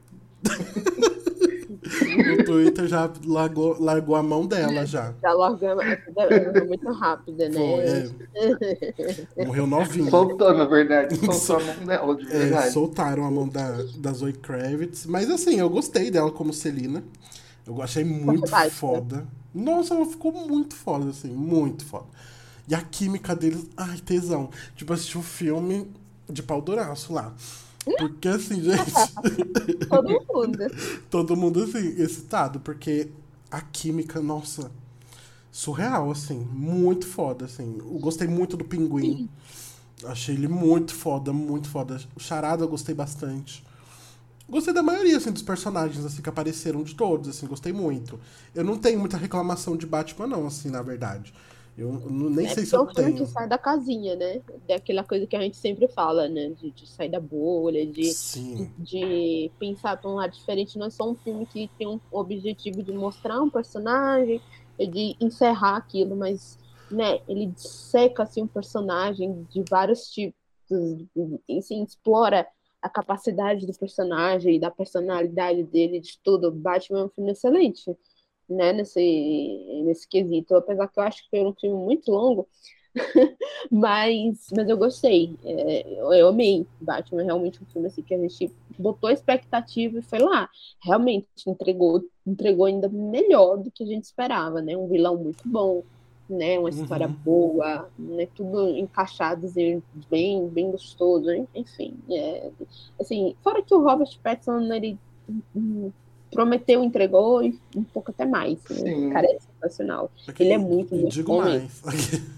O Twitter já largou, largou a mão dela, já. Já largamos, é tudo- ela é muito rápida, Foi, né? é, morreu novinha. Soltou, na verdade. Soltou a mão dela, de É, verdade. soltaram a mão da, da Zoe Kravitz. Mas assim, eu gostei dela como Celina. Eu achei muito Fantástica. foda. Nossa, ela ficou muito foda, assim, muito foda. E a química deles, ai, tesão. Tipo, assisti um filme de pau duraço lá. Porque assim, gente, Todo mundo. todo mundo assim, excitado, porque a química, nossa, surreal, assim, muito foda, assim. Eu gostei muito do Pinguim. Achei ele muito foda, muito foda. O Charada eu gostei bastante. Gostei da maioria, assim, dos personagens, assim, que apareceram de todos, assim, gostei muito. Eu não tenho muita reclamação de Batman, não, assim, na verdade. Eu n- nem É sei se porque é eu um filme que tenho. sai da casinha, né? Daquela coisa que a gente sempre fala, né? De, de sair da bolha, de, de, Sim. de pensar para um lado diferente. Não é só um filme que tem um objetivo de mostrar um personagem e de encerrar aquilo, mas, né? Ele disseca, assim, um personagem de vários tipos. E, assim, explora a capacidade do personagem, da personalidade dele, de tudo. Batman é um filme excelente, né, nesse, nesse quesito. Apesar que eu acho que foi um filme muito longo, mas, mas eu gostei. É, eu, eu amei. Batman é realmente um filme assim, que a gente botou expectativa e foi lá. Realmente entregou, entregou ainda melhor do que a gente esperava, né? Um vilão muito bom, né? Uma história Uhum. boa, né? Tudo encaixado assim, bem, bem gostoso, enfim. É, assim, fora que o Robert Pattinson, ele hum, prometeu, entregou e um pouco até mais, né? O cara Sim. é sensacional. Ele é Aqui, muito, e muito digo bom mesmo. mais.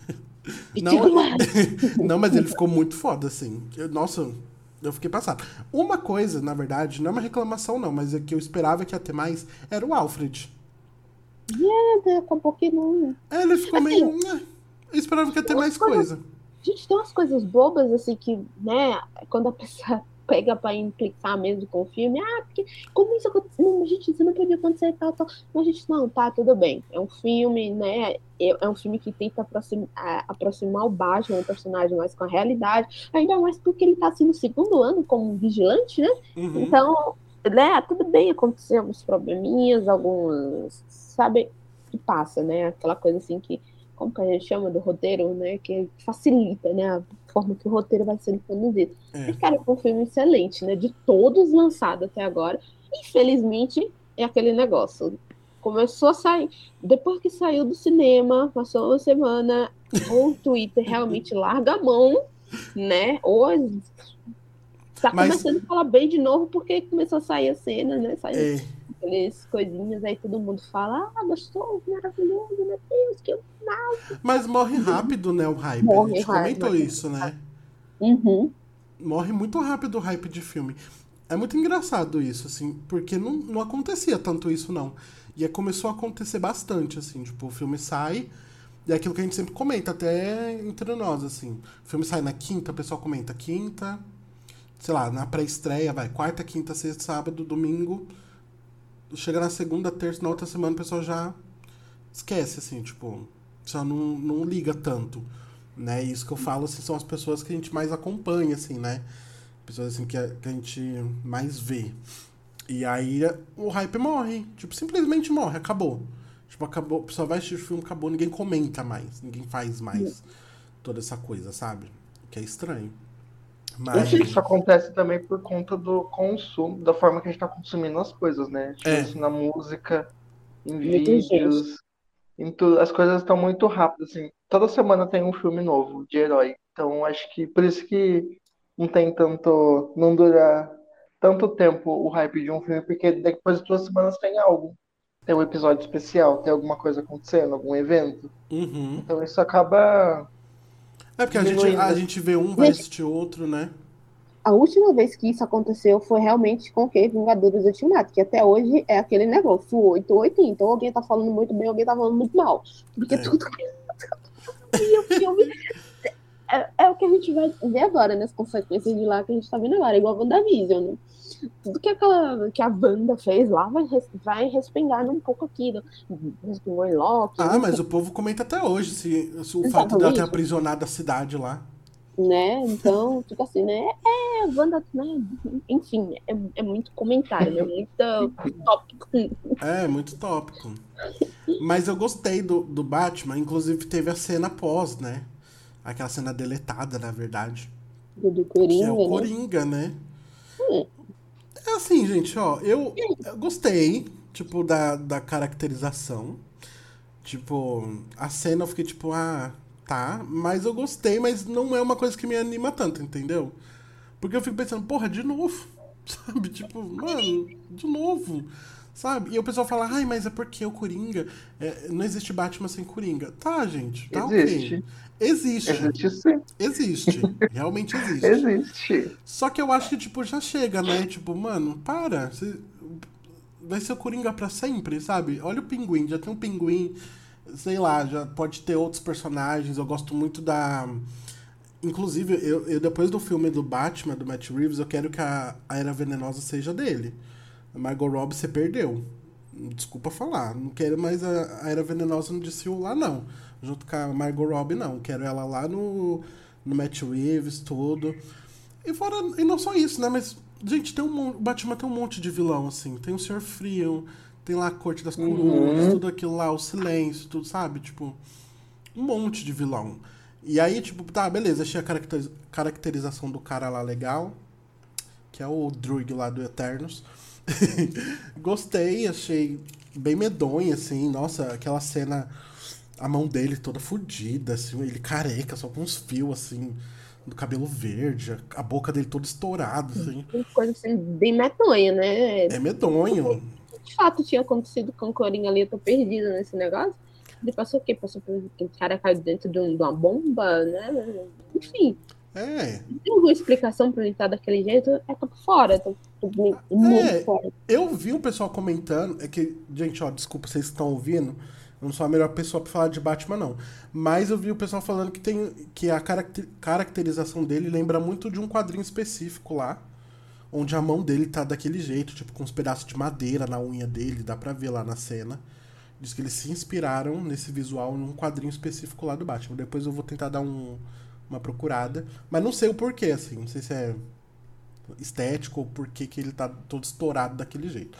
E Não, digo mais. não, mas ele ficou muito foda, assim. Eu- nossa, eu fiquei passado. Uma coisa, na verdade, não é uma reclamação, não, mas é que eu esperava que ia ter mais, era o Alfred. Nada, acabou que não. É, ele ficou meio. Assim, Né, eu esperava que ia ter umas mais coisas. coisa. Gente, tem umas coisas bobas, assim, que, né, quando a pessoa pega pra implicar mesmo com o filme, ah, porque como isso aconteceu? Não, gente, isso não podia acontecer, tal, tal. Mas, gente, não, tá, tudo bem. É um filme, né, é é um filme que tenta aproximar, aproximar o Batman, o personagem, mais com a realidade, ainda mais porque ele tá, assim, no segundo ano como vigilante, né? Uhum. Então, né, tudo bem, aconteceu alguns probleminhas, alguns, sabe, que passa, né, aquela coisa, assim, que como que a gente chama do roteiro, né? Que facilita, né? A forma que o roteiro vai sendo conduzido. É. Mas, cara, foi um filme excelente, né? De todos lançados até agora. Infelizmente, é aquele negócio. Começou a sair. Depois que saiu do cinema, passou uma semana, ou o Twitter realmente larga a mão, né? Ou tá Mas, começando a falar bem de novo porque começou a sair a cena, né? Saiu é, aquelas coisinhas, aí todo mundo fala, ah, gostoso, maravilhoso, meu Deus, que mas morre rápido, né, o hype. A morre gente raiva. comentou isso, né? Uhum. Morre muito rápido o hype de filme. É muito engraçado isso, assim, porque não, não acontecia tanto isso, não. E aí começou a acontecer bastante, assim, tipo, o filme sai, e é aquilo que a gente sempre comenta, até entre nós, assim. O filme sai na quinta, o pessoal comenta quinta, sei lá, na pré-estreia, vai, quarta, quinta, sexta, sábado, domingo. Chega na segunda, terça, na outra semana o pessoal já esquece, assim, tipo, só não, não liga tanto, né? E isso que eu falo, assim, são as pessoas que a gente mais acompanha, assim, né? Pessoas, assim, que a, que a gente mais vê. E aí o hype morre, tipo, simplesmente morre, acabou. Tipo, acabou, o pessoal vai assistir o filme, acabou, ninguém comenta mais, ninguém faz mais toda essa coisa, sabe? Que é estranho. Eu Mas, acho que isso acontece também por conta do consumo, da forma que a gente está consumindo as coisas, né? Tipo é, assim, na música, em Muito gente. vídeos, em tudo. As coisas estão muito rápidas, assim. Toda semana tem um filme novo de herói. Então, acho que por isso que não tem tanto, não dura tanto tempo o hype de um filme, porque depois de duas semanas tem algo. Tem um episódio especial, tem alguma coisa acontecendo, algum evento. uhum. Então isso acaba É porque a gente, diminuindo, a assim. gente vê um, vai Gente, assistir outro, né? a última vez que isso aconteceu foi realmente com o que? Vingadores Ultimato, que até hoje é aquele negócio, oito ou oitenta. Ou alguém tá falando muito bem, alguém tá falando muito mal. Porque É. tudo que e o filme é, é o que a gente vai ver agora, né? As consequências de lá que a gente tá vendo agora, igual a WandaVision, né? Tudo que, aquela, que a Wanda fez lá vai, res- vai respingar um pouco aqui. né? Respingou em Loki, Ah, mas enfim, o povo comenta até hoje se, se o fato dela ter exatamente. aprisionado a cidade lá. Né? Então, tipo assim, né? É, a Wanda, né? Enfim, é, é muito comentário, né? Muito tópico. É, muito tópico. Mas eu gostei do, do Batman, inclusive teve a cena pós, né? Aquela cena deletada, na verdade. Do, do Que é o Coringa, né? Coringa, né? Hum, É assim, gente, ó, eu, eu gostei, tipo, da, da caracterização. Tipo, a cena eu fiquei tipo, ah, tá, mas eu gostei, mas não é uma coisa que me anima tanto, entendeu? Porque eu fico pensando, porra, de novo, sabe? Tipo, mano, de novo, sabe? E o pessoal fala, ai, mas é porque o Coringa, é, não existe Batman sem Coringa. Tá, gente, tá ok. Existe. Existe, Existe sim. existe, realmente existe. Existe. Só que eu acho que, tipo, já chega, né? Tipo, mano, para, você vai ser o Coringa pra sempre, sabe? Olha o Pinguim, já tem um Pinguim, sei lá, já pode ter outros personagens. Eu gosto muito da. Inclusive, eu, eu depois do filme do Batman, do Matt Reeves, eu quero que a, a Era Venenosa seja dele. A Margot Robbie, você perdeu. Desculpa falar. Não quero mais a, a Era Venenosa no D C U lá, não. Junto com a Margot Robbie, não. Quero ela lá no, no Matt Reeves, tudo. E fora, e não só isso, né? Mas, gente, tem um, mon- o Batman tem um monte de vilão, assim. Tem o senhor Frio, tem lá a Corte das Corujas, Uhum. tudo aquilo lá, o Silêncio, tudo, sabe? Tipo, um monte de vilão. E aí, tipo, tá, beleza, achei a caracteriz- caracterização do cara lá legal, que é o Druig lá do Eternos. Gostei, achei bem medonho, assim. Nossa, aquela cena, a mão dele toda fodida, assim, ele careca, só com uns fios, assim, do cabelo verde, a boca dele toda estourada, assim. uma coisa assim, bem medonha, né? É medonho. De fato tinha acontecido com o Coringa ali, eu tô perdida nesse negócio. Ele passou o quê? Passou por aquele cara caiu dentro de, um- de uma bomba, né? Enfim, É, não tem alguma explicação pra ele estar daquele jeito, é tá por fora, tá tá muito é. fora. Eu vi um pessoal comentando. É que, gente, ó, desculpa vocês que estão ouvindo. Eu não sou a melhor pessoa pra falar de Batman, não. Mas eu vi o pessoal falando que tem que a caracter- caracterização dele lembra muito de um quadrinho específico lá. Onde a mão dele tá daquele jeito, tipo, com uns pedaços de madeira na unha dele, dá pra ver lá na cena. Diz que eles se inspiraram nesse visual num quadrinho específico lá do Batman. Depois eu vou tentar dar um- uma procurada. Mas não sei o porquê, assim. Não sei se é estético ou porquê que ele tá todo estourado daquele jeito.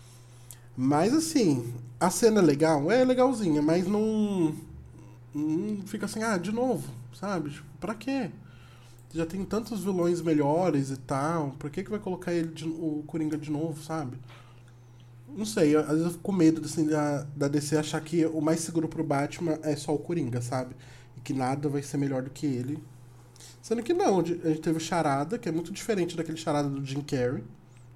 Mas assim, a cena é legal? É legalzinha, mas não. Não fica assim, ah, de novo, sabe? Tipo, pra quê? Já tem tantos vilões melhores e tal. Por que, que vai colocar ele de- o Coringa de novo, sabe? Não sei, eu- às vezes eu fico com medo assim, da, da D C achar que o mais seguro pro Batman é só o Coringa, sabe? E que nada vai ser melhor do que ele. Sendo que não, a gente teve o Charada, que é muito diferente daquele Charada do Jim Carrey.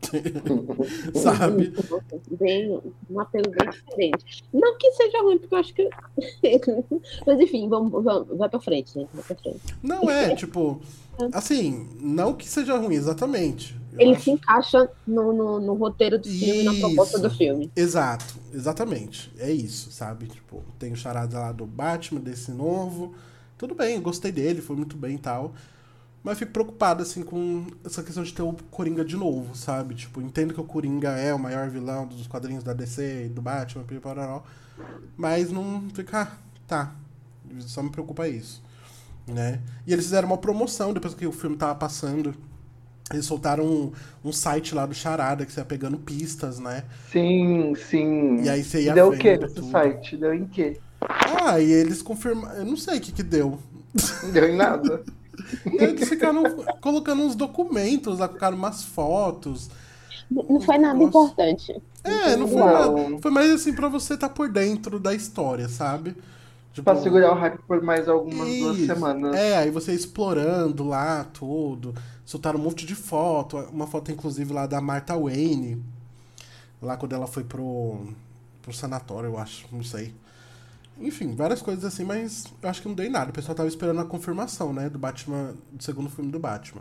Sabe? Bem, um apelo bem diferente. Não que seja ruim, porque eu acho que. Mas enfim, vamos, vamos, vai pra frente, gente. Vai pra frente. Não é, tipo. Assim, não que seja ruim, exatamente. Eu Ele se acho. encaixa no, no, no roteiro do filme, na proposta do Isso. filme. Exato, exatamente. É isso, sabe? Tipo, tem o charada lá do Batman, desse novo. Tudo bem, gostei dele, foi muito bem e tal. Mas fico preocupado, assim, com essa questão de ter o Coringa de novo, sabe? Tipo, entendo que o Coringa é o maior vilão dos quadrinhos da D C e do Batman, pipararó, mas não fica. Ah, tá. Só me preocupa isso, né? E eles fizeram uma promoção depois que o filme tava passando. Eles soltaram um, um site lá do Charada, que você ia pegando pistas, né? Sim, E sim. aí você E ia deu o que vendo nesse tudo. site? Deu em quê? Ah, e eles confirmaram. Eu não sei o que que deu. Não deu em nada. Eles ficaram colocando uns documentos lá, colocaram umas fotos. Não Uns foi nada negócios. importante. É, não foi nada. nada. Não. Foi mais assim pra você estar por dentro da história, sabe? Pra Tipo, segurar o hype por mais algumas duas isso. É, semanas. aí você explorando lá tudo. Soltaram um monte de foto. Uma foto, inclusive, lá da Martha Wayne. Lá quando ela foi pro, pro sanatório, eu acho. Não sei. Enfim, várias coisas assim, mas eu acho que não dei nada. O pessoal tava esperando a confirmação, né? Do Batman, do segundo filme do Batman.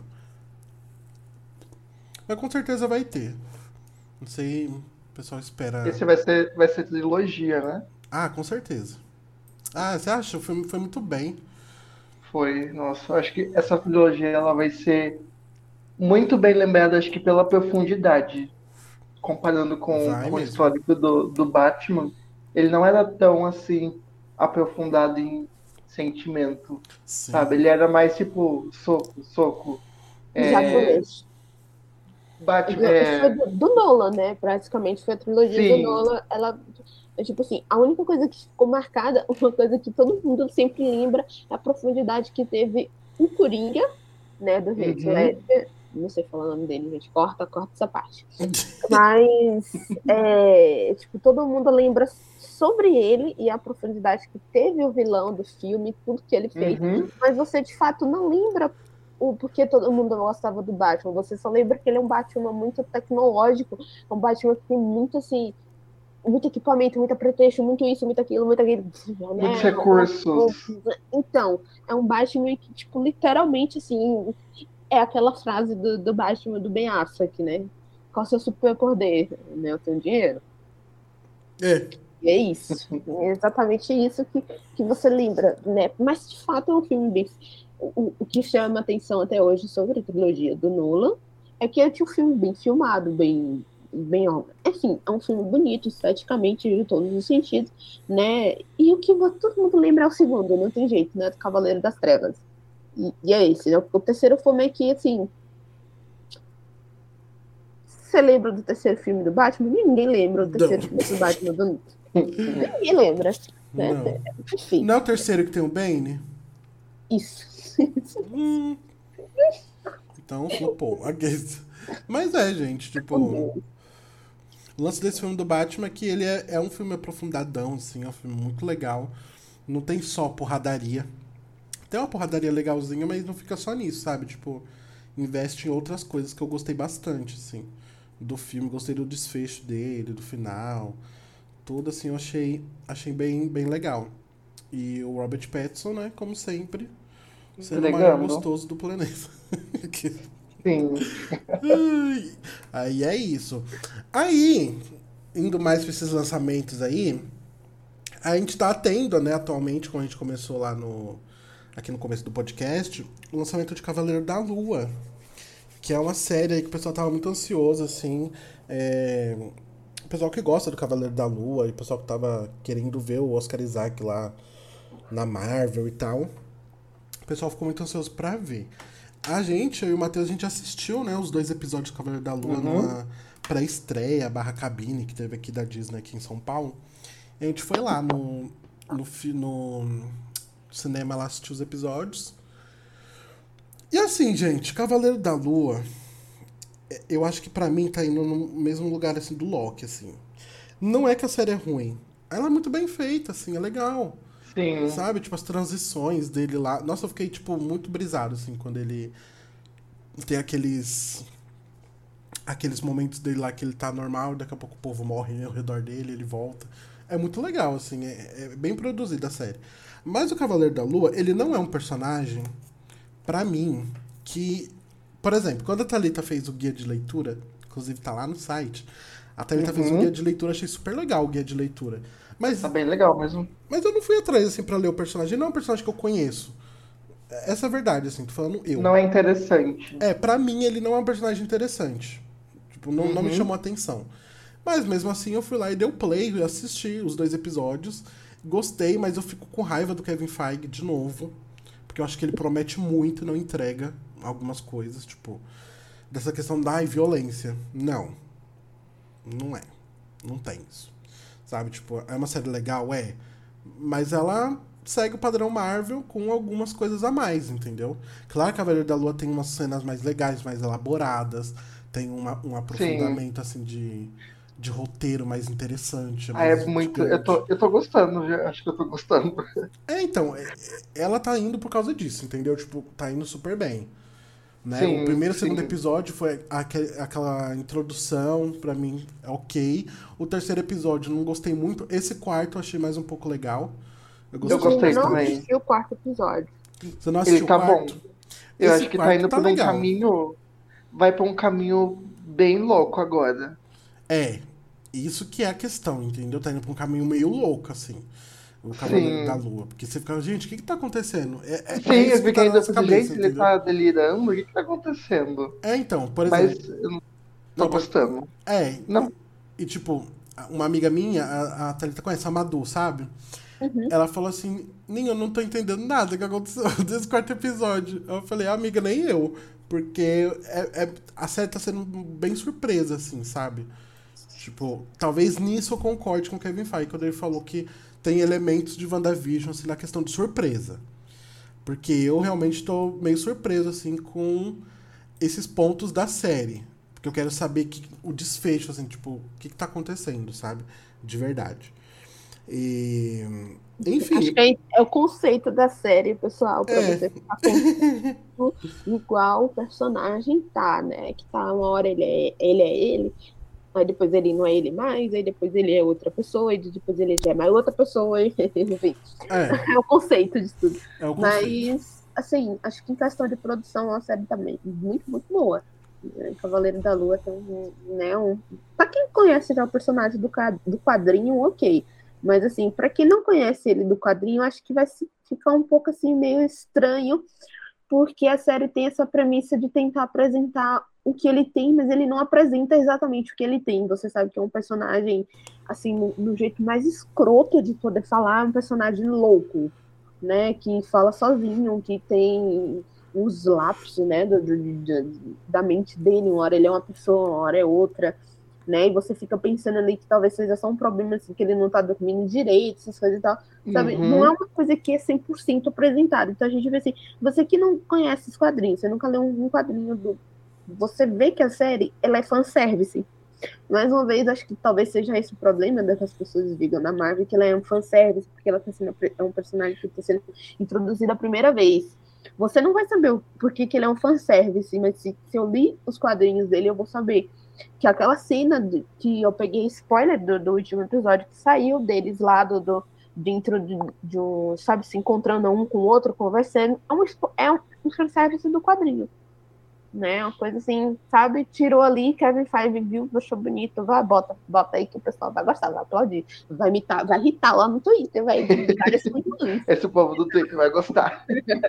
Mas com certeza vai ter. Não sei, o pessoal espera. Esse vai ser, vai ser trilogia, né? Ah, com certeza. Ah, você acha? O filme foi muito bem. Foi, nossa, acho que essa trilogia ela vai ser muito bem lembrada, acho que pela profundidade. Comparando com, Vai com o mesmo. histórico do, do Batman, ele não era tão assim aprofundado em sentimento, Sim. sabe? Ele era mais tipo soco, soco. É, Exatamente. Batman, E foi é, do, do Nolan, né? Praticamente foi a trilogia do sim, Nolan. Ela, é tipo assim, a única coisa que ficou marcada, uma coisa que todo mundo sempre lembra, é a profundidade que teve o Coringa, né? Do Heath uhum, Ledger. Não sei falar o nome dele, gente. Corta, corta essa parte. Mas, é, tipo, todo mundo lembra sobre ele e a profundidade que teve o vilão do filme, tudo que ele fez, uhum, mas você de fato não lembra o porquê todo mundo gostava do Batman. Você só lembra que ele é um Batman muito tecnológico, é um Batman que tem muito assim, muito equipamento, muito pretexto, muito isso, muito aquilo, muito aquilo, muitos né? recursos. Então, é um Batman que, tipo, literalmente assim, é aquela frase do, do Batman do Ben Affleck, né? Qual é o seu superpoder? Né? Eu tenho dinheiro. É. E é isso. É exatamente isso que, que você lembra, né? Mas de fato é um filme bem. O, o que chama atenção até hoje sobre a trilogia do Nolan é que é um filme bem filmado, bem. bem enfim, é um filme bonito, esteticamente, em todos os sentidos, né? E o que todo mundo lembra é o segundo, não tem jeito, né? Do Cavaleiro das Trevas. E, e é esse, né? O terceiro filme é que, assim, você lembra do terceiro filme do Batman? Ninguém lembra do Não. terceiro filme do Batman. Do... Ninguém lembra, né? Não. Enfim, Não é o terceiro que tem o Bane? isso. Hum. Então flopou. Aqueles. Mas é, gente, tipo. O lance desse filme do Batman é que ele é, é um filme aprofundadão, assim, é um filme muito legal. Não tem só porradaria. Tem uma porradaria legalzinha, mas não fica só nisso, sabe? Tipo, investe em outras coisas que eu gostei bastante, assim. Do filme, gostei do desfecho dele, do final. tudo, assim, eu achei, achei bem, bem legal. E o Robert Pattinson, né, como sempre, sendo o maior Entregando. gostoso do planeta. Que- Sim. Ai, aí é isso. Aí, indo mais pra esses lançamentos aí, a gente tá tendo, né, atualmente, como a gente começou lá no... aqui no começo do podcast, o lançamento de Cavaleiro da Lua, que é uma série aí que o pessoal tava muito ansioso, assim. É... O pessoal que gosta do Cavaleiro da Lua e o pessoal que tava querendo ver o Oscar Isaac lá na Marvel e tal. O pessoal ficou muito ansioso pra ver. A gente, eu e o Matheus, a gente assistiu, né, os dois episódios do Cavaleiro da Lua Uhum. numa pré-estreia barra cabine que teve aqui da Disney aqui em São Paulo. E a gente foi lá no, no, fi- no cinema lá assistir os episódios. E assim, gente, Cavaleiro da Lua, eu acho que pra mim tá indo no mesmo lugar assim do Loki, assim. Não é que a série é ruim. Ela é muito bem feita, assim, é legal. Sim. Sabe? Tipo, as transições dele lá. Nossa, eu fiquei, tipo, muito brisado, assim, quando ele tem aqueles. Aqueles momentos dele lá que ele tá normal, daqui a pouco o povo morre ao redor dele, ele volta. É muito legal, assim, é, é bem produzida a série. Mas o Cavaleiro da Lua, ele não é um personagem, pra mim, que. Por exemplo, quando a Thalita fez o guia de leitura, inclusive tá lá no site, a Thalita fez o guia Uhum. de leitura, achei super legal o guia de leitura. Mas, Tá bem legal mesmo. mas eu não fui atrás, assim, pra ler o personagem. Não é um personagem que eu conheço. Essa é a verdade, assim, tô falando eu. Não é interessante. É, pra mim ele não é um personagem interessante. Tipo, não, não me chamou Uhum. a atenção. Mas mesmo assim eu fui lá e dei o play, e assisti os dois episódios. Gostei, mas eu fico com raiva do Kevin Feige de novo. Porque eu acho que ele promete muito e não entrega algumas coisas, tipo, dessa questão da ai, violência. Não. Não é. Não tem isso. Sabe, tipo, é uma série legal, é. Mas ela segue o padrão Marvel com algumas coisas a mais, entendeu? Claro que Cavaleiro da Lua tem umas cenas mais legais, mais elaboradas, tem uma, um Sim. aprofundamento, assim, de, de roteiro mais interessante, Ah, é mais muito. Eu instigante. tô, eu tô gostando, já. Acho que eu tô gostando. É, então, é- é- ela tá indo por causa disso, entendeu? Tipo, tá indo super bem. Né? O Sim, primeiro e o segundo sim. episódio foi aque- aquela introdução, pra mim é ok. O terceiro episódio não gostei muito. Esse quarto eu achei mais um pouco legal. Eu Eu gostei Eu ainda gostei não bastante. também. assisti o quarto episódio. Você não Ele assistiu o tá bom. quarto? Eu Esse acho que tá quarto indo tá por um legal. caminho. Vai pra um caminho bem louco agora. É, isso que é a questão, entendeu? Tá indo pra um caminho meio louco, assim. O Cavaleiro da Sim. Lua. Porque você fica, gente, o que que tá acontecendo? É, é, é Sim, eu isso que tá fiquei na ainda nossa pensando, cabeça, gente, ele entendeu? tá delirando? O que que tá acontecendo? É, então, por Mas exemplo. eu não tô Não, pode... gostando. É, Não. e, e, tipo, uma amiga minha, a, a Thalita conhece, a Madu, sabe? Uhum. Ela falou assim, Ninho, eu não tô entendendo nada que aconteceu desse quarto episódio. Eu falei, amiga, nem eu. Porque é, é- a série tá sendo bem surpresa, assim, sabe? Tipo, talvez nisso eu concorde com o Kevin Feige, quando ele falou que tem elementos de WandaVision, assim, na questão de surpresa. Porque eu realmente tô meio surpreso, assim, com esses pontos da série. Porque eu quero saber que, o desfecho, assim, tipo, o que, que tá acontecendo, sabe? De verdade. E. Acho que Enfim, é, é o conceito da série, pessoal, pra é. você ficar confuso igual o personagem tá, né? Que tá uma hora ele é ele, é ele, aí depois ele não é ele mais, aí depois ele é outra pessoa, e depois ele já é mais outra pessoa, e, enfim. É, É o conceito de tudo. é o conceito. Mas, assim, acho que em questão de produção, a série também muito, muito boa. Né? Cavaleiro da Lua tem um, né, um... Pra quem conhece já o personagem do, do quadrinho, ok. Mas, assim, pra quem não conhece ele do quadrinho, acho que vai ficar um pouco, assim, meio estranho, porque a série tem essa premissa de tentar apresentar o que ele tem, mas ele não apresenta exatamente o que ele tem. Você sabe que é um personagem, assim, no, no jeito mais escroto de poder falar, um personagem louco, né, que fala sozinho, que tem uns lapsos, né, do, do, do, da mente dele, uma hora ele é uma pessoa, uma hora é outra, né, e você fica pensando ali que talvez seja só um problema, assim, que ele não tá dormindo direito, essas coisas e tal, sabe, não é Uhum. uma coisa que é cem por cento apresentada, então a gente vê assim, você que não conhece os quadrinhos, você nunca leu um quadrinho do... Você vê que a série, ela é fanservice. Mais uma vez, acho que talvez seja esse o problema das as pessoas digam na Marvel, que ela é um fanservice, porque ela tá sendo, é um personagem que está sendo introduzido a primeira vez. Você não vai saber o porquê que ele é um fanservice, mas se, se eu li os quadrinhos dele, eu vou saber. Que é aquela cena de, que eu peguei spoiler do, do último episódio que saiu deles lá do, do, dentro de, de um, sabe, se encontrando um com o outro, conversando. É um, é um, um fanservice do quadrinho. Né? Uma coisa assim, sabe? Tirou ali, Kevin Feige viu, achou bonito, vai, bota, bota aí que o pessoal vai gostar, vai aplaudir, vai imitar, vai irritar lá no Twitter, vai esse povo do Twitter vai gostar.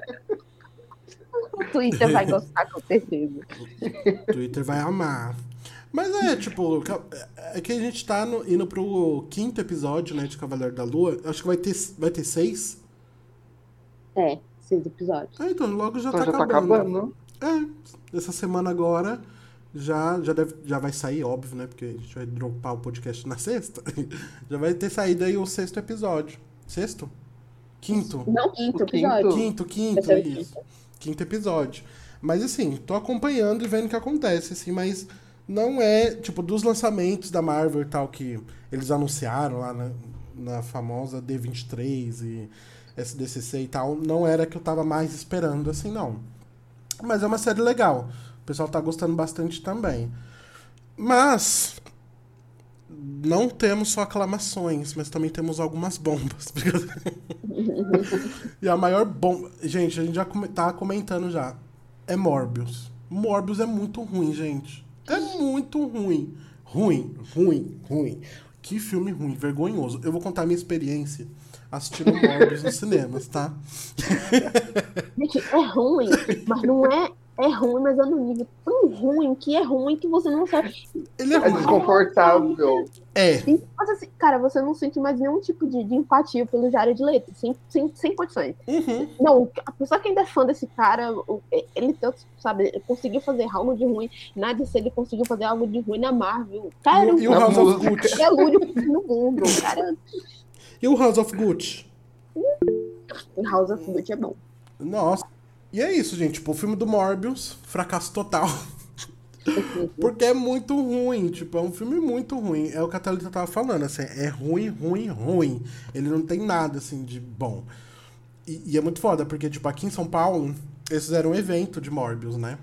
O Twitter vai gostar, com certeza. O Twitter vai amar. Mas é, tipo, é que a gente tá no, indo pro quinto episódio, né, de Cavaleiro da Lua. Acho que vai ter, vai ter seis. É, seis episódios. É, então, logo já Então tá já acabando. tá acabando. É, essa semana agora já, já, deve, já vai sair, óbvio, né? Porque a gente vai dropar o podcast na sexta. Já vai ter saído aí o sexto episódio. Sexto? Quinto? Não, quinto O quinto. episódio. Quinto, quinto, Vai ser o isso. Quinto episódio. Mas assim, tô acompanhando e vendo o que acontece, assim, mas não é, tipo, dos lançamentos da Marvel e tal que eles anunciaram lá na, na famosa D vinte e três e S D C C e tal, não era que eu tava mais esperando, assim, não. Mas é uma série legal. O pessoal tá gostando bastante também. Mas não temos só aclamações, mas também temos algumas bombas. E a maior bomba... Gente, a gente já come... tá comentando já. É Morbius. Morbius é muito ruim, gente. É muito ruim. Ruim, ruim, ruim. Que filme ruim, vergonhoso. Eu vou contar a minha experiência assistindo Morbius nos cinemas, tá? Gente, é ruim, mas não é... É ruim, mas é num nível tão ruim que é ruim que você não sabe. Ele é É ruim. desconfortável. É. Mas assim, cara, você não sente mais nenhum tipo de, de empatia pelo Jared Leto, sem, sem, sem condições. Uhum. Não, a pessoa que ainda é fã desse cara, ele sabe, ele conseguiu fazer algo de ruim na D C, ele conseguiu fazer algo de ruim na Marvel. Cara, E, e o House of Gucci? é o único no mundo, cara. E o House of Gucci? House of Gucci é bom. Nossa. E é isso, gente. Tipo, o filme do Morbius, fracasso total. Porque é muito ruim. Tipo, é um filme muito ruim. É o que a Thalita tava falando, assim. É ruim, ruim, ruim. Ele não tem nada, assim, de bom. E, e é muito foda, porque, tipo, aqui em São Paulo, eles fizeram um evento de Morbius, né?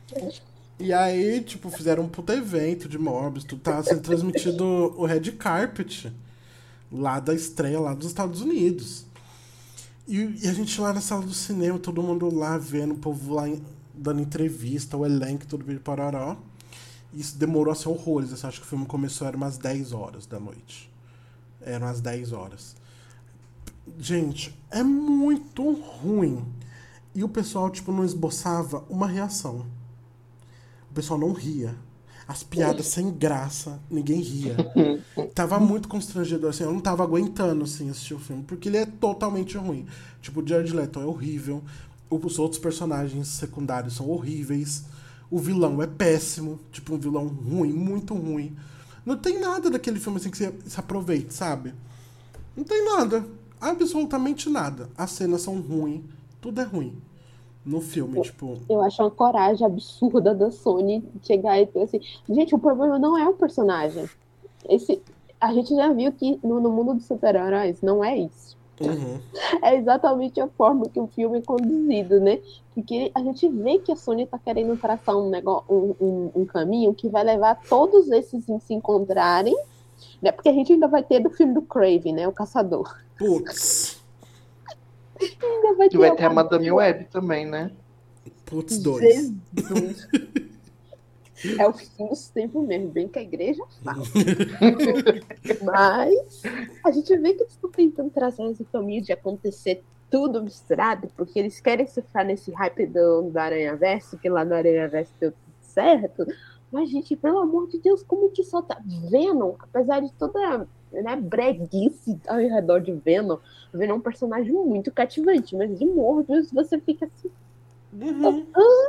E aí, tipo, fizeram um puta evento de Morbius. Tudo tava sendo transmitido o Red Carpet lá da estreia, lá dos Estados Unidos. E, e a gente lá na sala do cinema, todo mundo lá vendo, o povo lá em, dando entrevista, o elenco, tudo bem, pararó. E isso demorou assim horrores. Assim, acho que o filme começou, era umas dez horas da noite. Eram umas dez horas. Gente, é muito ruim. E o pessoal, tipo, não esboçava uma reação. O pessoal não ria. As piadas sem graça, ninguém ria. Tava muito constrangedor, assim, eu não tava aguentando, assim, assistir o filme, porque ele é totalmente ruim. Tipo, o Jared Leto é horrível, os outros personagens secundários são horríveis, o vilão é péssimo, tipo, um vilão ruim, muito ruim. Não tem nada daquele filme, assim, que você se aproveite, sabe? Não tem nada, absolutamente nada. As cenas são ruins, tudo é ruim. No filme, tipo... Eu acho uma coragem absurda da Sony chegar e ter assim... Gente, o problema não é o personagem. Esse, a gente já viu que no, no mundo dos super-heróis não é isso. Uhum. É exatamente a forma que o filme é conduzido, né? Porque a gente vê que a Sony tá querendo traçar um, negócio, um, um, um caminho que vai levar todos esses a se encontrarem, né? Porque a gente ainda vai ter do filme do Craven, né? O Caçador. Putz. Ainda vai E ter, vai ter a uma... Madame Web também, né? Putz, dois. Jesus. É o fim dos tempos mesmo, bem que a igreja fala. Mas a gente vê que eles estão tentando trazer esse caminho de acontecer tudo misturado, porque eles querem surfar nesse hype do, do Aranhaverso, que lá no Aranhaverso deu tudo certo. Mas, gente, pelo amor de Deus, como que só tá Venom, apesar de toda, né, breguice ao redor de Venom, Venom é um personagem muito cativante, mas de Morbius você fica assim... Uhum.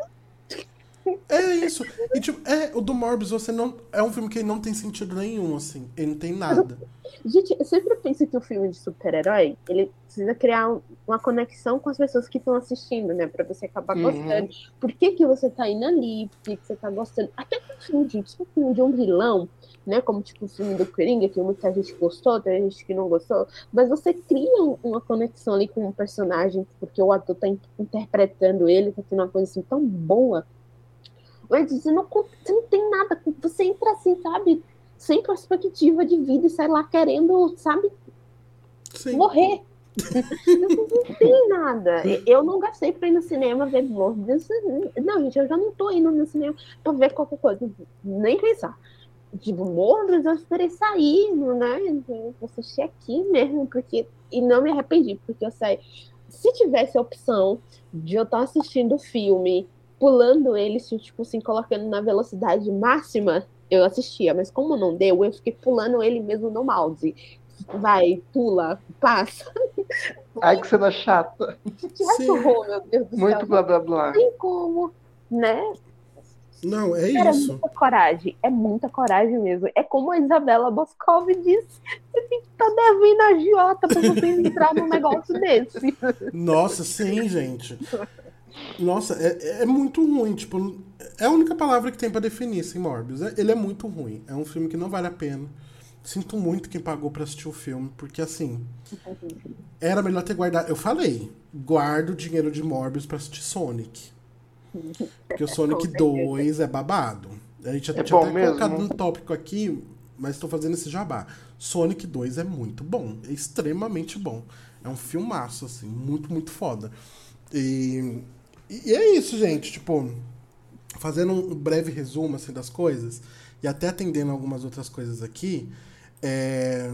É isso. E, tipo, é, o do Morbius, você não. É um filme que não tem sentido nenhum, assim. Ele não tem nada. Gente, eu sempre penso que o filme de super-herói, ele precisa criar um, uma conexão com as pessoas que estão assistindo, né? Pra você acabar Uhum. gostando. Por que que você tá indo ali? Por que que você tá gostando? Até que um filme de, tipo, um filme de um vilão, né? Como, tipo, o filme do Coringa, que muita gente gostou, tem gente que não gostou. Mas você cria um, uma conexão ali com o personagem, porque o ator tá in- interpretando ele, tá tendo uma coisa assim tão boa. Mas você não, você não tem nada, você entra assim, sabe? Sem perspectiva de vida e sai lá querendo, sabe, Sim. morrer. Não tem nada. Eu não gastei pra ir no cinema ver Morbius. Não, gente, eu já não tô indo no cinema pra ver qualquer coisa. Nem pensar. Tipo, Morbius, eu esperei sair, né? Eu assisti aqui mesmo, porque. E não me arrependi, porque eu saí. Se tivesse a opção de eu estar assistindo o filme, pulando ele, tipo assim, colocando na velocidade máxima, eu assistia. Mas como não deu, eu fiquei pulando ele mesmo no mouse. Vai, pula, passa. Ai, que cena chata. Tivesse Sim. horror, meu Deus do Muito céu. blá blá blá. Não tem como, né? Não, é Cara, é isso. muita coragem. É muita coragem mesmo. É como a Isabela Boscov disse. Você tem que estar devendo a agiota pra você entrar num negócio desse. Nossa, sim, gente. Nossa, é, é muito ruim. Tipo, é a única palavra que tem pra definir esse Morbius. É- Ele é muito ruim. É um filme que não vale a pena. Sinto muito quem pagou pra assistir o filme, porque assim, era melhor ter guardado. Eu falei, guarda o dinheiro de Morbius pra assistir Sonic. Porque o Sonic Com certeza. dois é babado. A gente já É tinha bom até mesmo? colocado um tópico aqui, mas tô fazendo esse jabá. Sonic dois é muito bom. É extremamente bom. É um filmaço, assim, muito, muito foda. E, e é isso, gente. Tipo, fazendo um breve resumo assim, das coisas, e até atendendo algumas outras coisas aqui, é,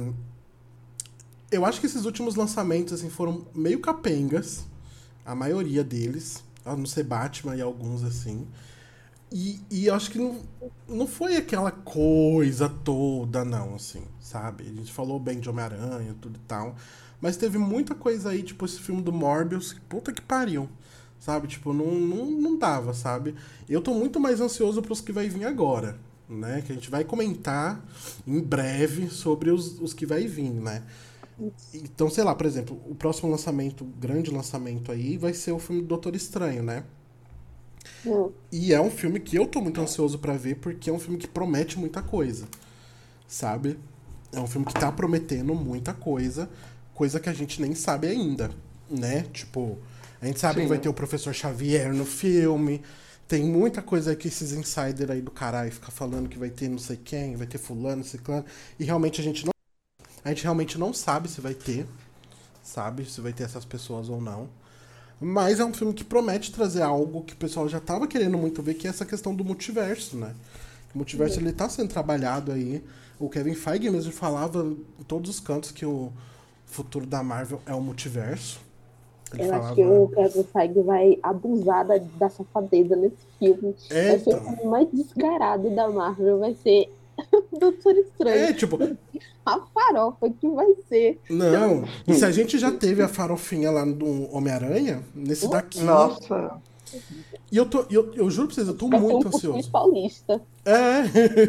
eu acho que esses últimos lançamentos assim, foram meio capengas, a maioria deles, a não ser Batman e alguns assim. E, e eu acho que não, não foi aquela coisa toda, não, assim, sabe? A gente falou bem de Homem-Aranha, tudo e tal. Mas teve muita coisa aí, tipo, esse filme do Morbius, puta que pariu. Sabe? Tipo, não, não, não dava, sabe? Eu tô muito mais ansioso pros que vai vir agora, né? Que a gente vai comentar em breve sobre os, os que vai vir, né? Então, sei lá, por exemplo, o próximo lançamento, grande lançamento aí, vai ser o filme do Doutor Estranho, né? Hum. E é um filme que eu tô muito ansioso pra ver, porque é um filme que promete muita coisa, sabe? É um filme que tá prometendo muita coisa, coisa que a gente nem sabe ainda, né? Tipo, a gente sabe Sim. que vai ter o Professor Xavier no filme, tem muita coisa que esses insiders aí do caralho ficam falando que vai ter não sei quem, vai ter fulano, ciclano, e realmente a gente não a gente realmente não sabe se vai ter, sabe? Se vai ter essas pessoas ou não. Mas é um filme que promete trazer algo que o pessoal já tava querendo muito ver, que é essa questão do multiverso, né? O multiverso, ele tá sendo trabalhado aí. O Kevin Feige mesmo falava em todos os cantos que o futuro da Marvel é o multiverso. Ele Eu falava... acho que o Kevin Feige vai abusar da, da safadeza nesse filme. É, Vai ser então. o filme mais descarado da Marvel. Vai ser Doutor Estranho. É, tipo, A farofa que vai ser. não. E se a gente já teve a farofinha lá do Homem-Aranha, nesse daqui... Nossa. E eu, tô, eu, eu juro pra vocês, eu tô Vai ser um muito cuscuz ansioso. paulista. É.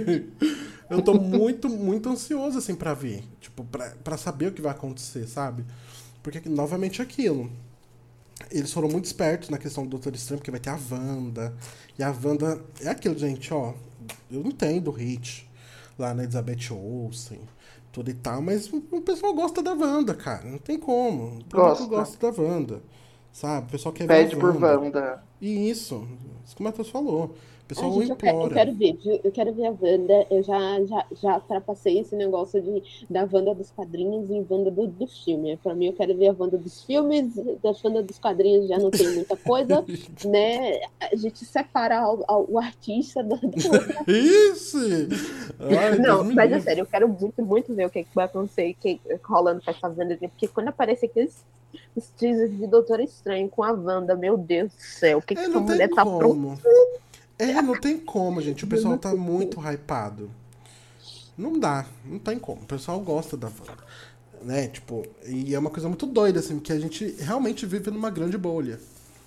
Eu tô muito, muito ansioso, assim, pra ver. Tipo, pra, pra saber o que vai acontecer, sabe? Porque, novamente, aquilo. Eles foram muito espertos na questão do Doutor Estranho, porque vai ter a Wanda. E a Wanda é aquilo, gente, ó. Eu entendo o hate lá na Elizabeth Olsen, tudo e tal, mas o pessoal gosta da Wanda, cara. Não tem como. O público Gosta. gosta da Wanda. Sabe? O pessoal quer Pede ver a por Wanda. Wanda. E isso. Isso que o Matheus falou. O pessoal Ai, gente, eu, quero, eu implora. quero ver, viu? Eu quero ver a Wanda. Eu já, já, já ultrapassei esse negócio de, da Wanda dos quadrinhos e Wanda do, do filme. Pra mim, eu quero ver a Wanda dos filmes. Da Wanda dos quadrinhos já não tem muita coisa, né? A gente separa o, o artista da, da outra. Isso! Ai, Não, Deus me mas é livre. sério, eu quero muito, muito ver o que, que vai acontecer, que, rolando com essa Wanda, porque quando aparecer aqueles os teasers de Doutor Estranho com a Wanda, meu Deus do céu, o que, que É, essa não tem mulher tá pronta? como. É, não tem como, gente. O pessoal tá muito hypado. Não dá, não tem como. O pessoal gosta da Wanda. Né? Tipo, e é uma coisa muito doida, assim, que a gente realmente vive numa grande bolha.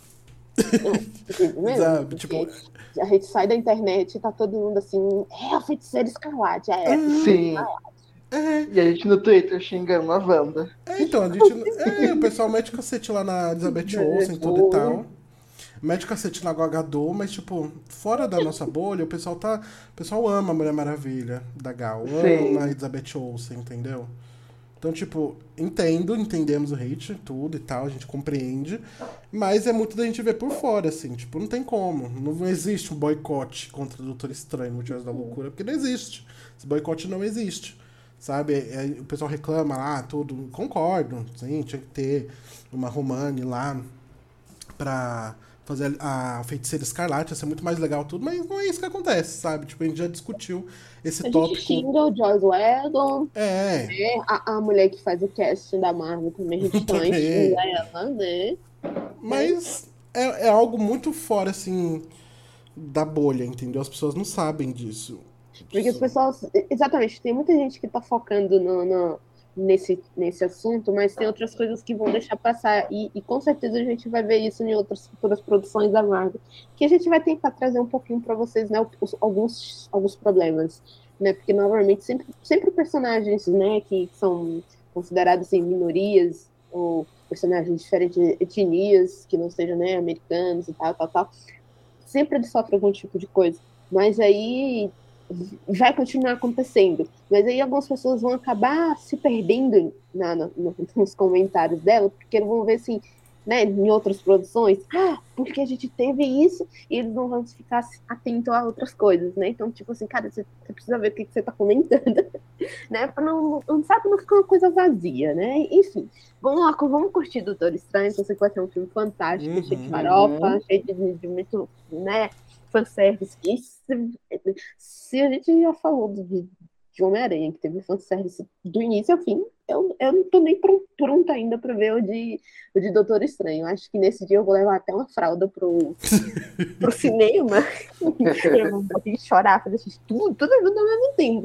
Sabe? Tipo, A gente sai da internet e tá todo mundo assim, é a feiticeira escarlate, é. Sim. é, E a gente no Twitter xingando a Wanda. é, então, a gente. É, o pessoal mete cacete lá na Elizabeth Olsen, tudo e tal. Mete cacete na Gogador, mas, tipo, fora da nossa bolha, o pessoal tá. O pessoal ama a Mulher Maravilha da Gal. Sim. Ama a Elizabeth Olsen, entendeu? Então, tipo, entendo, entendemos o hate, tudo e tal, a gente compreende, mas é muito da gente ver por fora, assim, tipo, não tem como. Não existe um boicote contra o Doutor Estranho, Multiverso da Loucura, porque não existe. Esse boicote não existe, sabe? É, o pessoal reclama lá, tudo, concordo, sim, tinha que ter uma Romani lá pra fazer a Feiticeira Escarlate, ia ser muito mais legal tudo, mas não é isso que acontece, sabe? Tipo, a gente já discutiu esse A gente tópico. xinga o Joss Whedon, É, né? A, a mulher que faz o casting da Marvel também, a gente também Também. xinga ela, né? mas é, é algo muito fora, assim, da bolha, entendeu? As pessoas não sabem disso. Porque as pessoas. Exatamente, tem muita gente que tá focando no, no- nesse, nesse assunto, mas tem outras coisas que vão deixar passar. E, e com certeza a gente vai ver isso em outras futuras produções da Marvel. Que a gente vai tentar trazer um pouquinho para vocês, né? Os, alguns, alguns problemas. Né? Porque normalmente sempre, sempre personagens, né, que são considerados assim, minorias, ou personagens de diferentes etnias, que não sejam né, americanos e tal, tal, tal, sempre eles sofrem algum tipo de coisa. Mas aí vai continuar acontecendo. Mas aí algumas pessoas vão acabar se perdendo na, na, nos comentários dela, porque vão ver assim, né, em outras produções, ah, porque a gente teve isso, e eles não vão ficar atentos a outras coisas, né? Então, tipo assim, cara, você, você precisa ver o que, que você tá comentando, né? Pra não, não sabe, não ficar uma coisa vazia, né? Enfim, vamos lá, vamos curtir Doutor Estranho, que eu sei que vai ser um filme fantástico, Uhum. cheio de farofa, cheio de, de muito, né, fanservice. E se, se a gente já falou de, de Homem-Aranha, que teve fanservice do início ao fim, eu, eu não tô nem pronta ainda pra ver o de, o de Doutor Estranho. Acho que nesse dia eu vou levar até uma fralda pro, pro cinema. Eu vou poder chorar, fazer xixi, tudo, tudo junto ao mesmo tempo.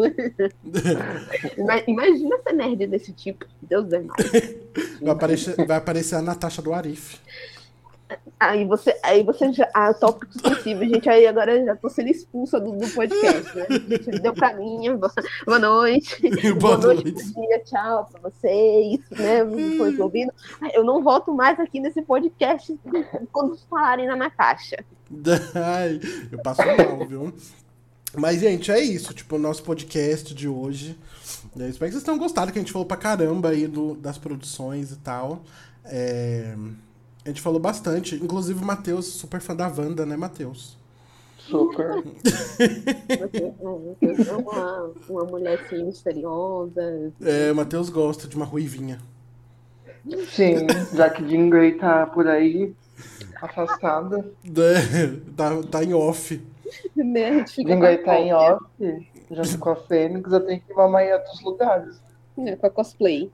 Imagina ser nerd desse tipo. Deus é mais. Vai aparecer, vai aparecer a Natasha do Arif. Aí você, aí você já. Ah, tópico sensível, gente. Aí agora eu já tô sendo expulsa do, do podcast, né? Gente, deu pra mim. Boa, boa noite. Boa Boa noite, noite. bom dia, tchau pra vocês, né? Foi ouvindo. Eu não volto mais aqui nesse podcast quando falarem na Natasha. Ai, eu passo mal, viu? Mas, gente, é isso. Tipo, o nosso podcast de hoje. Eu espero que vocês tenham gostado, que a gente falou pra caramba aí do, das produções e tal. É, a gente falou bastante. Inclusive o Matheus, super fã da Wanda, né, Matheus? Super. Você é uma, uma mulher assim, misteriosa. É, o Matheus gosta de uma ruivinha. Sim, já que Jean Grey tá por aí, afastada. É, tá, tá em off. Né? A gente fica Jean com a Grey tá em cópia, off, junto com a Fênix, eu tenho que ir mamar em outros lugares. né, com a cosplay.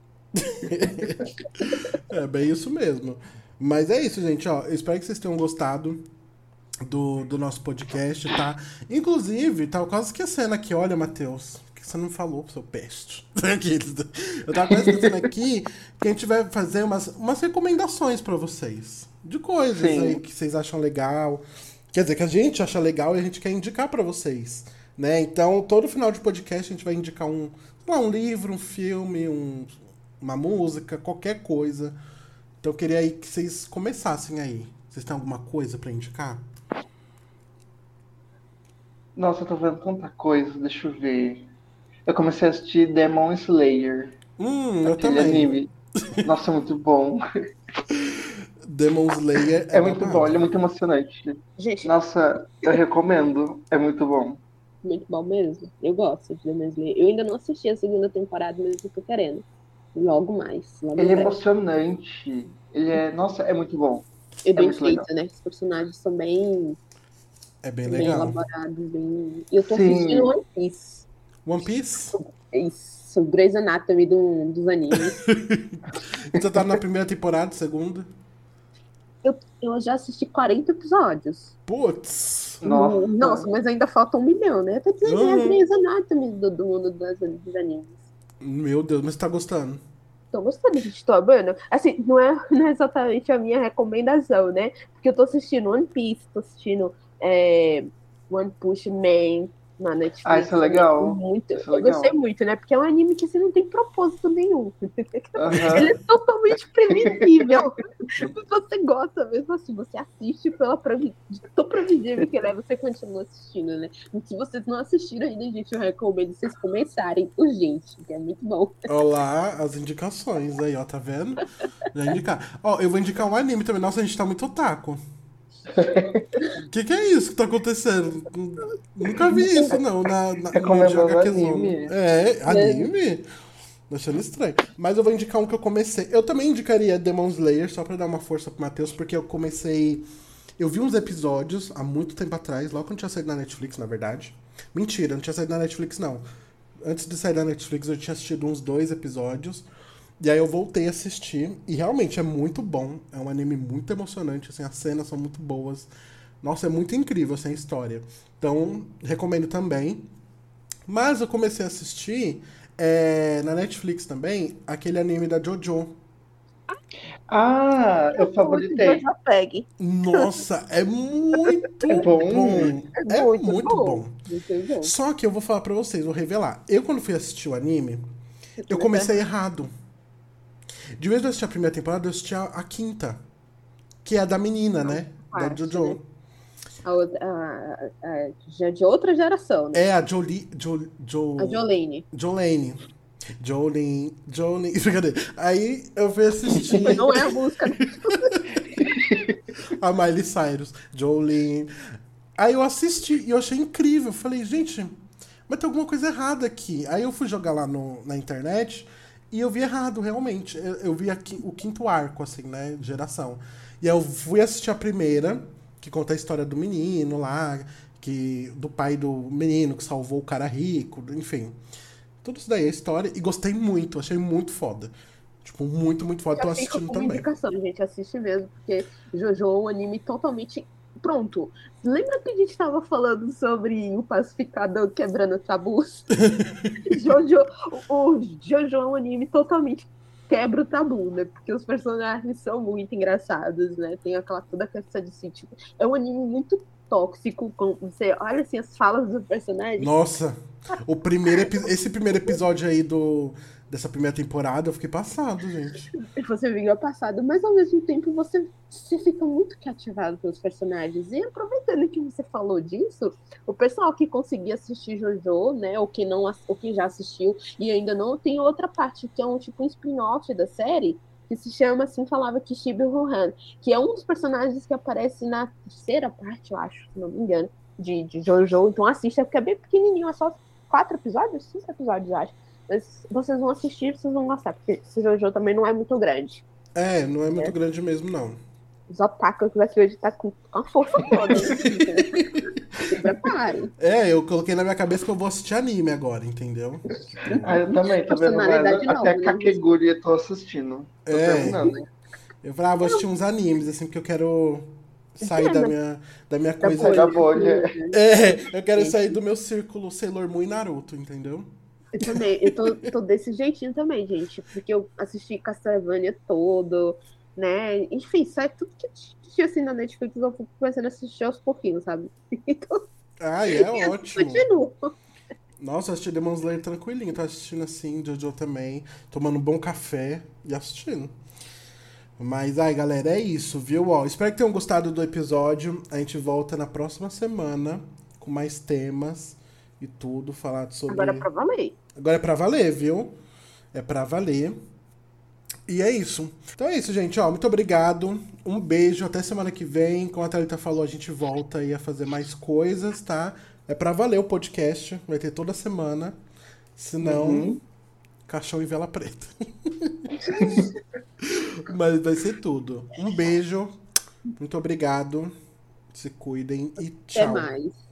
É bem isso mesmo. Mas é isso, gente. Ó, eu espero que vocês tenham gostado do, do nosso podcast, tá? Inclusive, tava quase esquecendo aqui. Olha, Matheus, por que você não falou pro seu peste? Eu tava quase esquecendo aqui que a gente vai fazer umas, umas recomendações pra vocês. De coisas Sim. aí que vocês acham legal. Quer dizer, que a gente acha legal e a gente quer indicar pra vocês. Né? Então, todo final de podcast a gente vai indicar um, sei lá, um livro, um filme, um, uma música, qualquer coisa. Então eu queria aí que vocês começassem aí. Vocês têm alguma coisa pra indicar? Nossa, eu tô vendo tanta coisa, deixa eu ver. Eu comecei a assistir Demon Slayer, Hum, eu aquele também. anime. Nossa, é muito bom. Demon Slayer é, É muito bom, babado. ele é muito emocionante. Gente, Nossa, eu recomendo, é muito bom. muito bom mesmo. Eu gosto de Demon Slayer. Eu ainda não assisti a segunda temporada, mas eu tô querendo. Logo mais. Logo Ele é mais. emocionante. Ele é, nossa, é muito bom. É bem muito feito, legal. né? Os personagens são bem, É bem bem legal. elaborados. Bem... E eu tô Sim. assistindo One Piece. One Piece? É isso. Grey's Anatomy do, dos animes. Você tá na primeira temporada, segunda? eu, eu já assisti quarenta episódios. Putz! Nossa. Nossa, mas ainda falta um milhão, né? Eu tô dizendo Uhum. as Grey's Anatomy do, do mundo das, dos animes. Meu Deus, mas você tá gostando? Tô gostando, gente, tô amando. Assim, não é, não é exatamente a minha recomendação, né? Porque eu tô assistindo One Piece, tô assistindo é, One Punch Man, na Netflix. Ah, isso é legal. Muito, Isso é eu legal. gostei muito, né? Porque é um anime que assim, não tem propósito nenhum. Aham. Ele é totalmente previsível. Você gosta mesmo assim, você assiste pela previ... de tão previsível que ele é, você continua assistindo, né? E se vocês não assistiram ainda, gente, eu recomendo vocês começarem urgente, que é muito bom. Ó lá, as indicações aí, ó, tá vendo? Já indicar. Ó, eu vou indicar um anime também. Nossa, a gente tá muito otaku. O que, que é isso que tá acontecendo? Nunca vi isso, não, na, na, Recomendando no H Q anime. Zone. É, anime? Tô achando estranho. Mas eu vou indicar um que eu comecei. Eu também indicaria Demon Slayer, só pra dar uma força pro Matheus, porque eu comecei. Eu vi uns episódios há muito tempo atrás, logo quando tinha saído na Netflix, na verdade. Mentira, não tinha saído na Netflix, não. Antes de sair da Netflix, eu tinha assistido uns dois episódios. E aí eu voltei a assistir. E realmente é muito bom. É um anime muito emocionante, assim, as cenas são muito boas. Nossa, é muito incrível, assim, a história. Então, recomendo também. Mas eu comecei a assistir, é, na Netflix também, aquele anime da JoJo. Ah, eu favoritei. Jojo Peg. Nossa, é muito É bom? bom. É muito, muito bom. bom. Muito bom. Só que eu vou falar pra vocês, vou revelar. Eu, quando fui assistir o anime, eu comecei errado. De vez de eu assistir a primeira temporada, eu assisti a, a quinta. Que é a da menina, né? Da parte, JoJo. né? A, outra- a- a- já de outra geração, né? É a Jolie. Jo, jo, A Jolene. Jolene. Jolene. Jolene. Brincadeira. Aí eu fui assistir Não é a música. a Miley Cyrus. Jolene. Aí eu assisti e eu achei incrível. Eu falei, gente, mas tem alguma coisa errada aqui. Aí eu fui jogar lá no, na internet e eu vi errado, realmente. Eu, eu vi aqui, o quinto arco, assim, né? Geração. E aí eu fui assistir a primeira, que conta a história do menino lá, que, do pai do menino que salvou o cara rico, enfim. Tudo isso daí é história. E gostei muito, achei muito foda. Tipo, muito, muito foda. Tô Já fica assistindo como também. indicação, gente. Assiste mesmo, porque Jojo é um anime totalmente pronto. Lembra que a gente tava falando sobre o pacificador quebrando tabus? Jojo, o, o Jojo é um anime totalmente quebra o tabu, né? Porque os personagens são muito engraçados, né? Tem aquela toda questão de si, tipo, é um anime muito tóxico, com, você olha assim as falas do personagem. Nossa, o primeiro epi- esse primeiro episódio aí do, dessa primeira temporada, eu fiquei passado, gente. Você viu passado, mas ao mesmo tempo você, você fica muito cativado pelos personagens. E aproveitando que você falou disso, o pessoal que conseguia assistir Jojo, né, ou que não, ou que já assistiu e ainda não, tem outra parte que é um tipo um spin-off da série que se chama assim, falava Kishibe Rohan, que é um dos personagens que aparece na terceira parte, eu acho, se não me engano, de, de Jojo. Então assista, porque é bem pequenininho, é só quatro episódios, cinco episódios, eu acho. Mas vocês vão assistir, vocês vão gostar, porque esse Jojo também não é muito grande. É, não é muito É. grande mesmo, não. Os otakus que hoje tá com a força toda. Né? Se preparem. É, eu coloquei na minha cabeça que eu vou assistir anime agora, entendeu? Ah, eu também, tô vendo Personalidade vendo. Até nova, né? Kakeguri eu tô assistindo. Tô É. terminando, hein? Eu falei, ah, vou assistir uns animes, assim, porque eu quero sair É, da mas- minha, da minha Da coisa. Sai da bolha. É, eu quero sair do meu círculo Sailor Moon e Naruto, entendeu? Eu também, eu tô, tô desse jeitinho também, gente. Porque eu assisti Castlevania todo, né? Enfim, sai tudo que tinha assim na Netflix, eu fui começando a assistir aos pouquinhos, sabe? Então, Ah, e é ótimo. continuo. Nossa, eu assisti Demon Slayer tranquilinho, tô assistindo assim, Jojo também, tomando um bom café e assistindo. Mas, ai, galera, é isso, viu? Ó, espero que tenham gostado do episódio. A gente volta na próxima semana com mais temas e tudo, falar sobre... Agora pra valer. Agora é pra valer, viu? É pra valer. E é isso. Então é isso, gente. Ó, muito obrigado. Um beijo. Até semana que vem. Como a Thalita falou, a gente volta aí a fazer mais coisas, tá? É pra valer o podcast. Vai ter toda semana. Senão, Uhum. caixão e vela preta. Mas vai ser tudo. Um beijo. Muito obrigado. Se cuidem e Até tchau. mais.